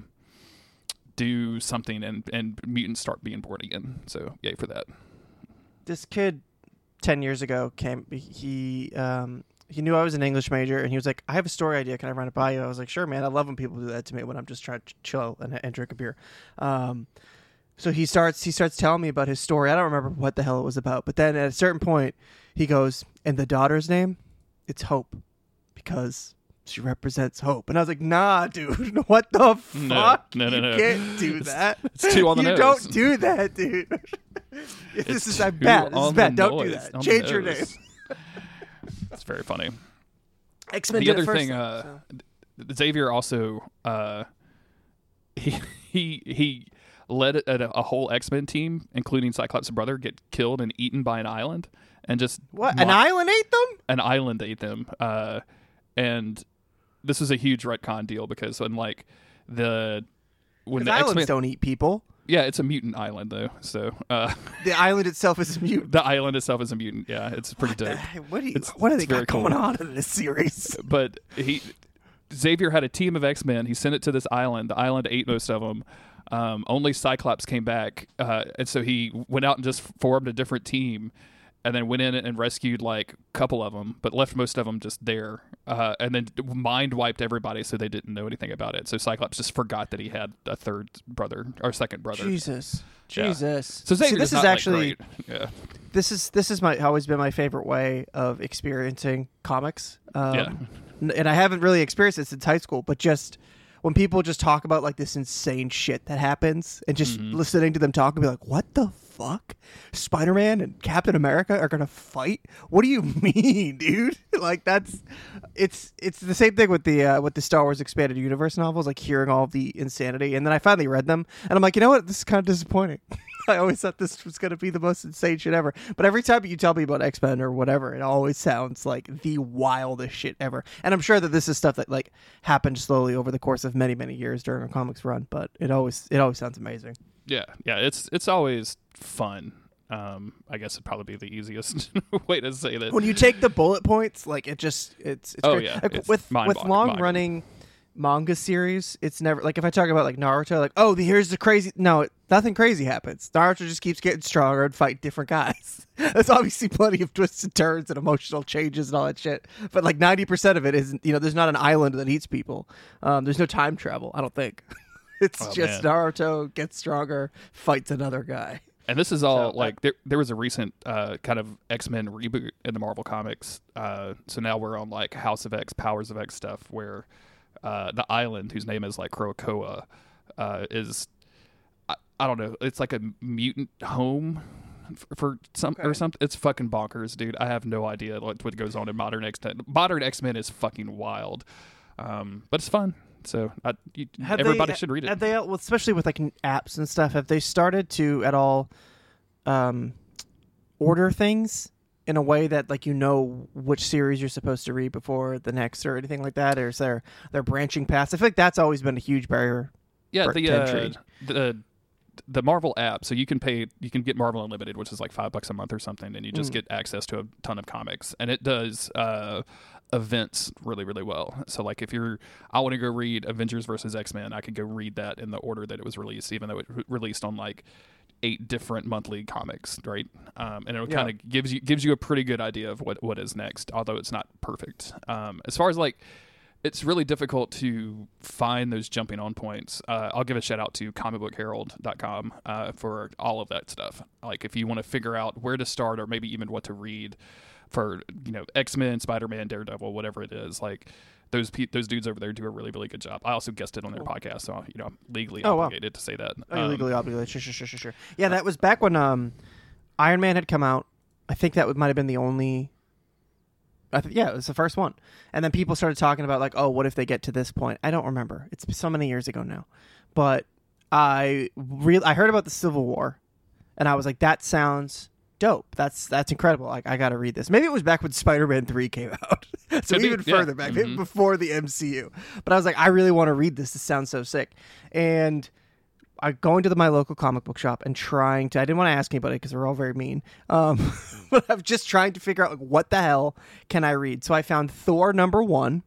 Speaker 2: do something, and and mutants start being born again. So yay for that.
Speaker 3: This kid ten years ago came he um he knew I was an English major, and he was like, I have a story idea, can I run it by you? I was like, sure, man. I love when people do that to me when I'm just trying to chill and, and drink a beer. Um so he starts he starts telling me about his story. I don't remember what the hell it was about, but then at a certain point he goes, and the daughter's name, it's Hope, because she represents hope. And I was like, nah, dude, what the fuck?
Speaker 2: no, no,
Speaker 3: you
Speaker 2: no.
Speaker 3: can't do
Speaker 2: It's-
Speaker 3: that.
Speaker 2: it's too on the
Speaker 3: you
Speaker 2: nose.
Speaker 3: don't do that, dude. this
Speaker 2: It's
Speaker 3: is I'm
Speaker 2: too
Speaker 3: bad. This is
Speaker 2: on the
Speaker 3: bad. Don't do
Speaker 2: noise,
Speaker 3: that.
Speaker 2: on the
Speaker 3: Change your
Speaker 2: nose.
Speaker 3: name.
Speaker 2: It's very funny.
Speaker 3: X-Men
Speaker 2: The
Speaker 3: did it
Speaker 2: other
Speaker 3: first,
Speaker 2: thing,
Speaker 3: though,
Speaker 2: uh,
Speaker 3: so.
Speaker 2: Xavier also uh, he he he let a, a whole X-Men team, including Cyclops' brother, get killed and eaten by an island, and just
Speaker 3: What?
Speaker 2: mo-
Speaker 3: An island ate them?
Speaker 2: an island ate them. Uh, and this was a huge retcon deal because when like the when
Speaker 3: Because
Speaker 2: the
Speaker 3: islands
Speaker 2: X-Men,
Speaker 3: don't eat people.
Speaker 2: yeah, it's a mutant island though. So uh,
Speaker 3: The island itself is a mutant.
Speaker 2: the island itself is a mutant. Yeah, it's pretty dope.
Speaker 3: What, do you,
Speaker 2: It's-
Speaker 3: what do
Speaker 2: it's
Speaker 3: they got
Speaker 2: very cool.
Speaker 3: going on in this series?
Speaker 2: But he Xavier had a team of X-Men. He sent it to this island. The island ate most of them. Um, only Cyclops came back, uh, and so he went out and just formed a different team, and then went in and rescued like a couple of them, but left most of them just there, uh, and then mind wiped everybody so they didn't know anything about it. So Cyclops just forgot that he had a third brother or second brother.
Speaker 3: Jesus.
Speaker 2: Yeah.
Speaker 3: Jesus.
Speaker 2: So Xavier
Speaker 3: See, this
Speaker 2: is
Speaker 3: is
Speaker 2: not,
Speaker 3: actually
Speaker 2: like, great. yeah.
Speaker 3: this is this is my always been my favorite way of experiencing comics. Um,
Speaker 2: Yeah.
Speaker 3: n- and I haven't really experienced it since high school, but just when people just talk about like this insane shit that happens, and just
Speaker 2: Mm-hmm.
Speaker 3: listening to them talk and be like, what the fuck? Spider-Man and Captain America are gonna fight? What do you mean, dude? Like that's it's it's the same thing with the uh, with the Star Wars expanded universe novels, like hearing all of the insanity, and then I finally read them and I'm like, you know what, this is kind of disappointing. I always thought this was gonna be the most insane shit ever, but every time you tell me about X-Men or whatever, it always sounds like the wildest shit ever. And I'm sure that this is stuff that like happened slowly over the course of many many years during a comics run, but it always it always sounds amazing.
Speaker 2: Yeah, yeah, it's it's always fun. Um, I guess it'd probably be the easiest way to say that.
Speaker 3: When you take the bullet points, like it just it's, it's
Speaker 2: Oh,
Speaker 3: great.
Speaker 2: yeah,
Speaker 3: Like,
Speaker 2: it's
Speaker 3: with
Speaker 2: mind
Speaker 3: with
Speaker 2: bog-
Speaker 3: long
Speaker 2: boggling.
Speaker 3: running manga series, it's never like if I talk about like Naruto, like oh the, here's the crazy no it, nothing crazy happens. Naruto just keeps getting stronger and fight different guys. There's obviously plenty of twists and turns and emotional changes and all that shit, but like ninety percent of it isn't. You know, there's not an island that eats people. Um, there's no time travel. I don't think. It's
Speaker 2: Oh,
Speaker 3: just
Speaker 2: man.
Speaker 3: Naruto gets stronger, fights another guy.
Speaker 2: And this is all
Speaker 3: So,
Speaker 2: like there. There was a recent uh, kind of X-Men reboot in the Marvel comics. Uh, so now we're on like House of X, Powers of X stuff, where uh, the island, whose name is like Krakoa, uh, is I, I don't know. It's like a mutant home for, for some or
Speaker 3: Okay.
Speaker 2: something. It's fucking bonkers, dude. I have no idea what, what goes on in modern X-Men. Modern X-Men is fucking wild, um, but it's fun. So I, you,
Speaker 3: Have
Speaker 2: everybody
Speaker 3: they,
Speaker 2: should read it.
Speaker 3: Have they, well, especially with like n- apps and stuff, have they started to at all um, order things in a way that like you know which series you're supposed to read before the next or anything like that, or is there they're branching past? I feel like that's always been a huge barrier.
Speaker 2: Yeah,
Speaker 3: for-
Speaker 2: the
Speaker 3: to
Speaker 2: uh,
Speaker 3: entry.
Speaker 2: the the Marvel app. So you can pay, you can get Marvel Unlimited, which is like five bucks a month or something, and you just
Speaker 3: Mm.
Speaker 2: get access to a ton of comics, and it does uh, events really, really well. So like if you're, I want to go read Avengers versus X-Men, I could go read that in the order that it was released, even though it re- released on like eight different monthly comics, right? Um, and it
Speaker 3: Yeah.
Speaker 2: kind of gives you gives you a pretty good idea of what what is next, although it's not perfect. Um, as far as like it's really difficult to find those jumping on points. Uh, I'll give a shout out to comic book herald dot com uh, for all of that stuff. Like if you want to figure out where to start or maybe even what to read for, you know, X-Men, Spider-Man, Daredevil, whatever it is, like those pe- those dudes over there do a really, really good job. I also guested on their podcast, so, you know, I'm legally
Speaker 3: Oh, wow.
Speaker 2: obligated to say that.
Speaker 3: Oh, you're
Speaker 2: Um,
Speaker 3: legally obligated. Sure, sure, sure, sure, sure. Yeah, that was back when um, Iron Man had come out. I think that might have been the only... I th- yeah, it was the first one. And then people started talking about, like, oh, what if they get to this point? I don't remember. It's so many years ago now. But I re- I heard about the Civil War, and I was like, that sounds dope. That's that's incredible. Like, I got to read this. Maybe it was back when Spider-Man three came out. so
Speaker 2: Could be,
Speaker 3: even
Speaker 2: yeah.
Speaker 3: further back, maybe
Speaker 2: Mhm.
Speaker 3: before the M C U. But I was like, I really want to read this. This sounds so sick. And... I going to the, my local comic book shop and trying to. I didn't want to ask anybody because they're all very mean. Um, but I'm just trying to figure out like, what the hell can I read. So I found Thor number one,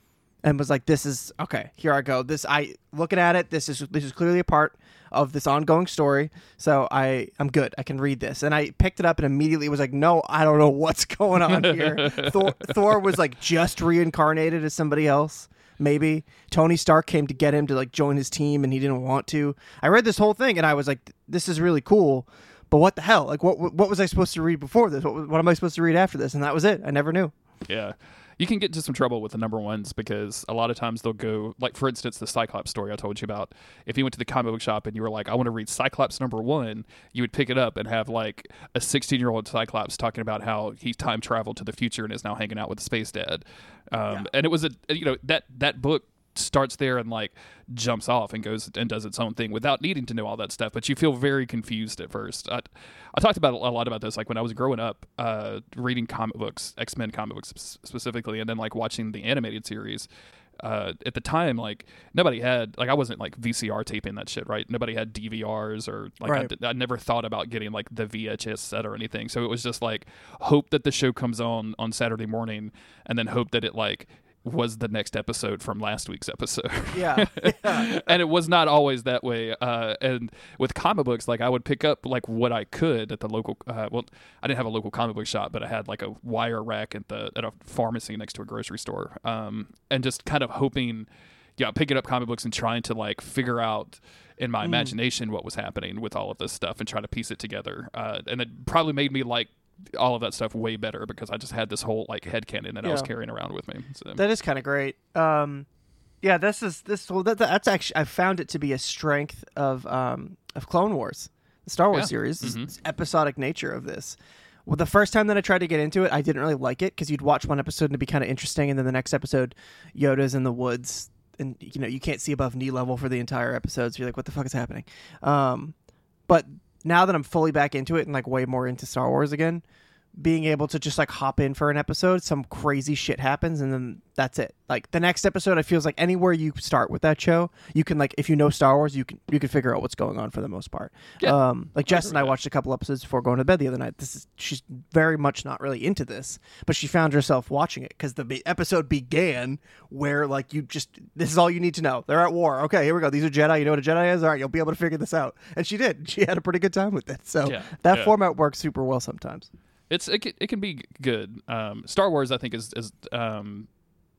Speaker 3: and was like, "This is okay. Here I go. This I looking at it. This is this is clearly a part of this ongoing story. So I I'm good. I can read this." And I picked it up and immediately was like, "No, I don't know what's going on here." Thor Thor was like just reincarnated as somebody else. Maybe Tony Stark came to get him to like join his team and he didn't want to. I read this whole thing and I was like, this is really cool, but what the hell? Like, what what was I supposed to read before this? What, what am I supposed to read after this? And that was it. I never knew.
Speaker 2: Yeah. You can get into some trouble with the number ones because a lot of times they'll go, like, for instance, the Cyclops story I told you about. If you went to the comic book shop and you were like, I want to read Cyclops number one, you would pick it up and have, like, a sixteen-year-old Cyclops talking about how he time traveled to the future and is now hanging out with the space dad. Um,
Speaker 3: Yeah.
Speaker 2: And it was, a you know, that, that book starts there and, like, jumps off and goes and does its own thing without needing to know all that stuff. But you feel very confused at first. I, I talked about a lot about this, like when I was growing up, uh, reading comic books, X-Men comic books specifically, and then like watching the animated series. Uh, at the time, like nobody had, like I wasn't like V C R taping that shit, right? Nobody had D V Rs or like
Speaker 3: Right.
Speaker 2: I, did- I never thought about getting like the V H S set or anything. So it was just like hope that the show comes on on Saturday morning, and then hope that it like was the next episode from last week's episode.
Speaker 3: Yeah. yeah.
Speaker 2: And it was not always that way. Uh, and with comic books, like I would pick up like what I could at the local. Uh, well, I didn't have a local comic book shop, but I had like a wire rack at the at a pharmacy next to a grocery store. Um, and just kind of hoping, yeah, picking up comic books and trying to like figure out in my
Speaker 3: Mm.
Speaker 2: imagination what was happening with all of this stuff and try to piece it together. Uh, and it probably made me like all of that stuff way better because I just had this whole like headcanon that I was
Speaker 3: Yeah.
Speaker 2: carrying around with me. So.
Speaker 3: That is kind of great. Um, yeah, this is this. Well, that, that's actually I found it to be a strength of um, of Clone Wars, the Star Wars
Speaker 2: Yeah.
Speaker 3: series.
Speaker 2: Mhm.
Speaker 3: This episodic nature of this. Well, the first time that I tried to get into it, I didn't really like it because you'd watch one episode and it'd be kind of interesting, and then the next episode, Yoda's in the woods, and you know you can't see above knee level for the entire episode. So you're like, what the fuck is happening? Um, but now that I'm fully back into it and like way more into Star Wars again, being able to just like hop in for an episode, some crazy shit happens, and then that's it. Like the next episode, it feels like anywhere you start with that show, you can like if you know Star Wars, you can you can figure out what's going on for the most part.
Speaker 2: Yeah.
Speaker 3: Um, like Jess
Speaker 2: agree
Speaker 3: and I
Speaker 2: with that.
Speaker 3: watched a couple episodes before going to bed the other night. This is she's very much not really into this, but she found herself watching it because the be- episode began where like you just this is all you need to know. They're at war. Okay, here we go. These are Jedi. You know what a Jedi is? All right, you'll be able to figure this out. And she did. She had a pretty good time with it. So
Speaker 2: Yeah,
Speaker 3: that
Speaker 2: yeah.
Speaker 3: format works super well sometimes.
Speaker 2: It's it can, it can be good. Um, Star Wars, I think, is is um,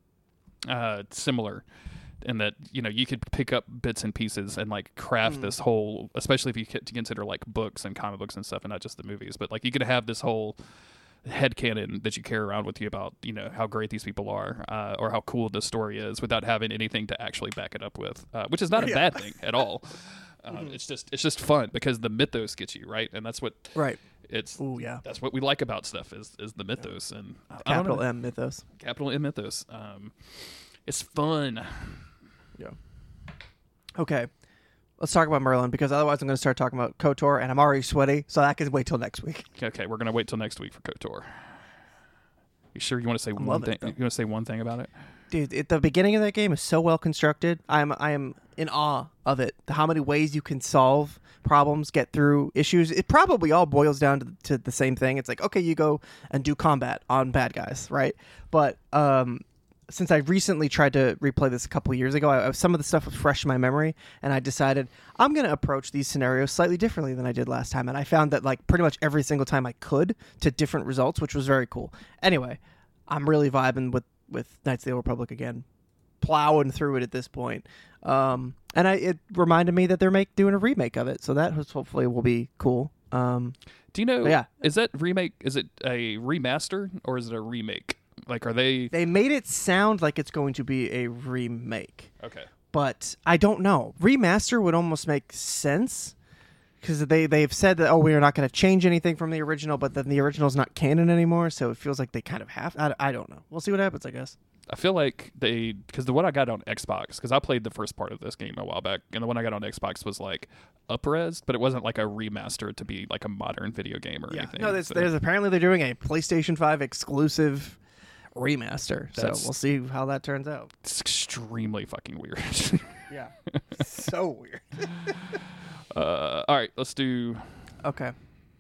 Speaker 2: uh, similar in that you know you could pick up bits and pieces and like craft
Speaker 3: Mm.
Speaker 2: this whole, especially if you c- to consider like books and comic books and stuff, and not just the movies. But like you could have this whole headcanon that you carry around with you about you know how great these people are uh, or how cool this story is without having anything to actually back it up with, uh, which is not a
Speaker 3: Yeah.
Speaker 2: bad thing at all. Um, It's just it's just fun because the mythos gets you right, and that's what
Speaker 3: Right.
Speaker 2: it's.
Speaker 3: Ooh, yeah.
Speaker 2: That's what we like about stuff is is the mythos and I- I don't
Speaker 3: Capital
Speaker 2: know,
Speaker 3: M mythos.
Speaker 2: capital M mythos. Um, it's fun.
Speaker 3: Yeah. Okay. Let's talk about Merlin because otherwise I'm going to start talking about KOTOR and I'm already sweaty, so that can wait till next week.
Speaker 2: Okay, we're gonna wait till next week for KOTOR. You sure you want to say one
Speaker 3: loving
Speaker 2: thing?
Speaker 3: it, though.
Speaker 2: You want to say one thing about it?
Speaker 3: Dude, at the beginning of that game is so well constructed. I'm I am in awe of it. How many ways you can solve problems, get through issues. It probably all boils down to, to the same thing. It's like, okay, you go and do combat on bad guys, right? But um, since I recently tried to replay this a couple of years ago, I, some of the stuff was fresh in my memory, and I decided I'm going to approach these scenarios slightly differently than I did last time. And I found that like pretty much every single time I could to different results, which was very cool. Anyway, I'm really vibing with with Knights of the Old Republic again. plowing through it at this point. Um, and I it reminded me that they're make doing a remake of it, so that was, hopefully will be cool. Um,
Speaker 2: Do you know?
Speaker 3: yeah,
Speaker 2: is that remake? Is it a remaster or is it a remake? Like, are they?
Speaker 3: they made it sound like it's going to be a remake.
Speaker 2: Okay.
Speaker 3: But I don't know. Remaster would almost make sense because they, they've said that, oh, we're not going to change anything from the original, but then the original's not canon anymore, so it feels like they kind of have. I, I don't know. We'll see what happens, I guess.
Speaker 2: I feel like they, because the one I got on Xbox, because I played the first part of this game a while back, and the one I got on Xbox was like up-res, but it wasn't like a remaster to be like a modern video game or
Speaker 3: Yeah.
Speaker 2: anything.
Speaker 3: No, there's,
Speaker 2: so.
Speaker 3: there's apparently they're doing a PlayStation five exclusive remaster,
Speaker 2: That's-
Speaker 3: so we'll see how that turns out.
Speaker 2: It's extremely fucking weird.
Speaker 3: Yeah. So weird.
Speaker 2: uh, all right, let's do.
Speaker 3: Okay.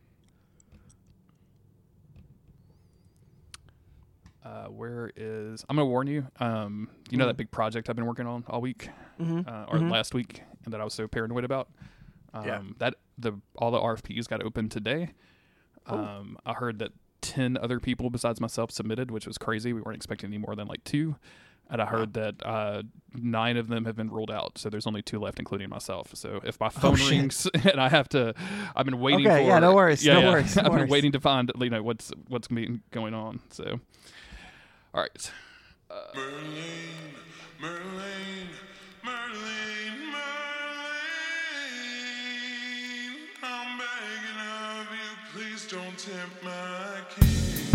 Speaker 2: Uh, where is? I'm gonna warn you. Um, you know
Speaker 3: Mm.
Speaker 2: that big project I've been working on all week,
Speaker 3: Mm-hmm.
Speaker 2: uh, or
Speaker 3: Mhm.
Speaker 2: last week, and that I was so paranoid about. Um,
Speaker 3: Yeah.
Speaker 2: That the all the R F Ps got open today.
Speaker 3: Oh.
Speaker 2: Um, I heard that ten other people besides myself submitted, which was crazy. We weren't expecting any more than like two. And I heard that uh, nine of them have been ruled out, so there's only two left, including myself. So if my phone
Speaker 3: shit.
Speaker 2: rings and I have to, I've been waiting
Speaker 3: Okay,
Speaker 2: for.
Speaker 3: yeah, no worries,
Speaker 2: Yeah,
Speaker 3: no
Speaker 2: yeah.
Speaker 3: worries, no
Speaker 2: I've been
Speaker 3: worries.
Speaker 2: waiting to find, you know, what's what's been going on. So, all right. Uh,
Speaker 4: Merlin, Merlin, Merlin, Merlin, I'm begging of you, please don't tempt my king.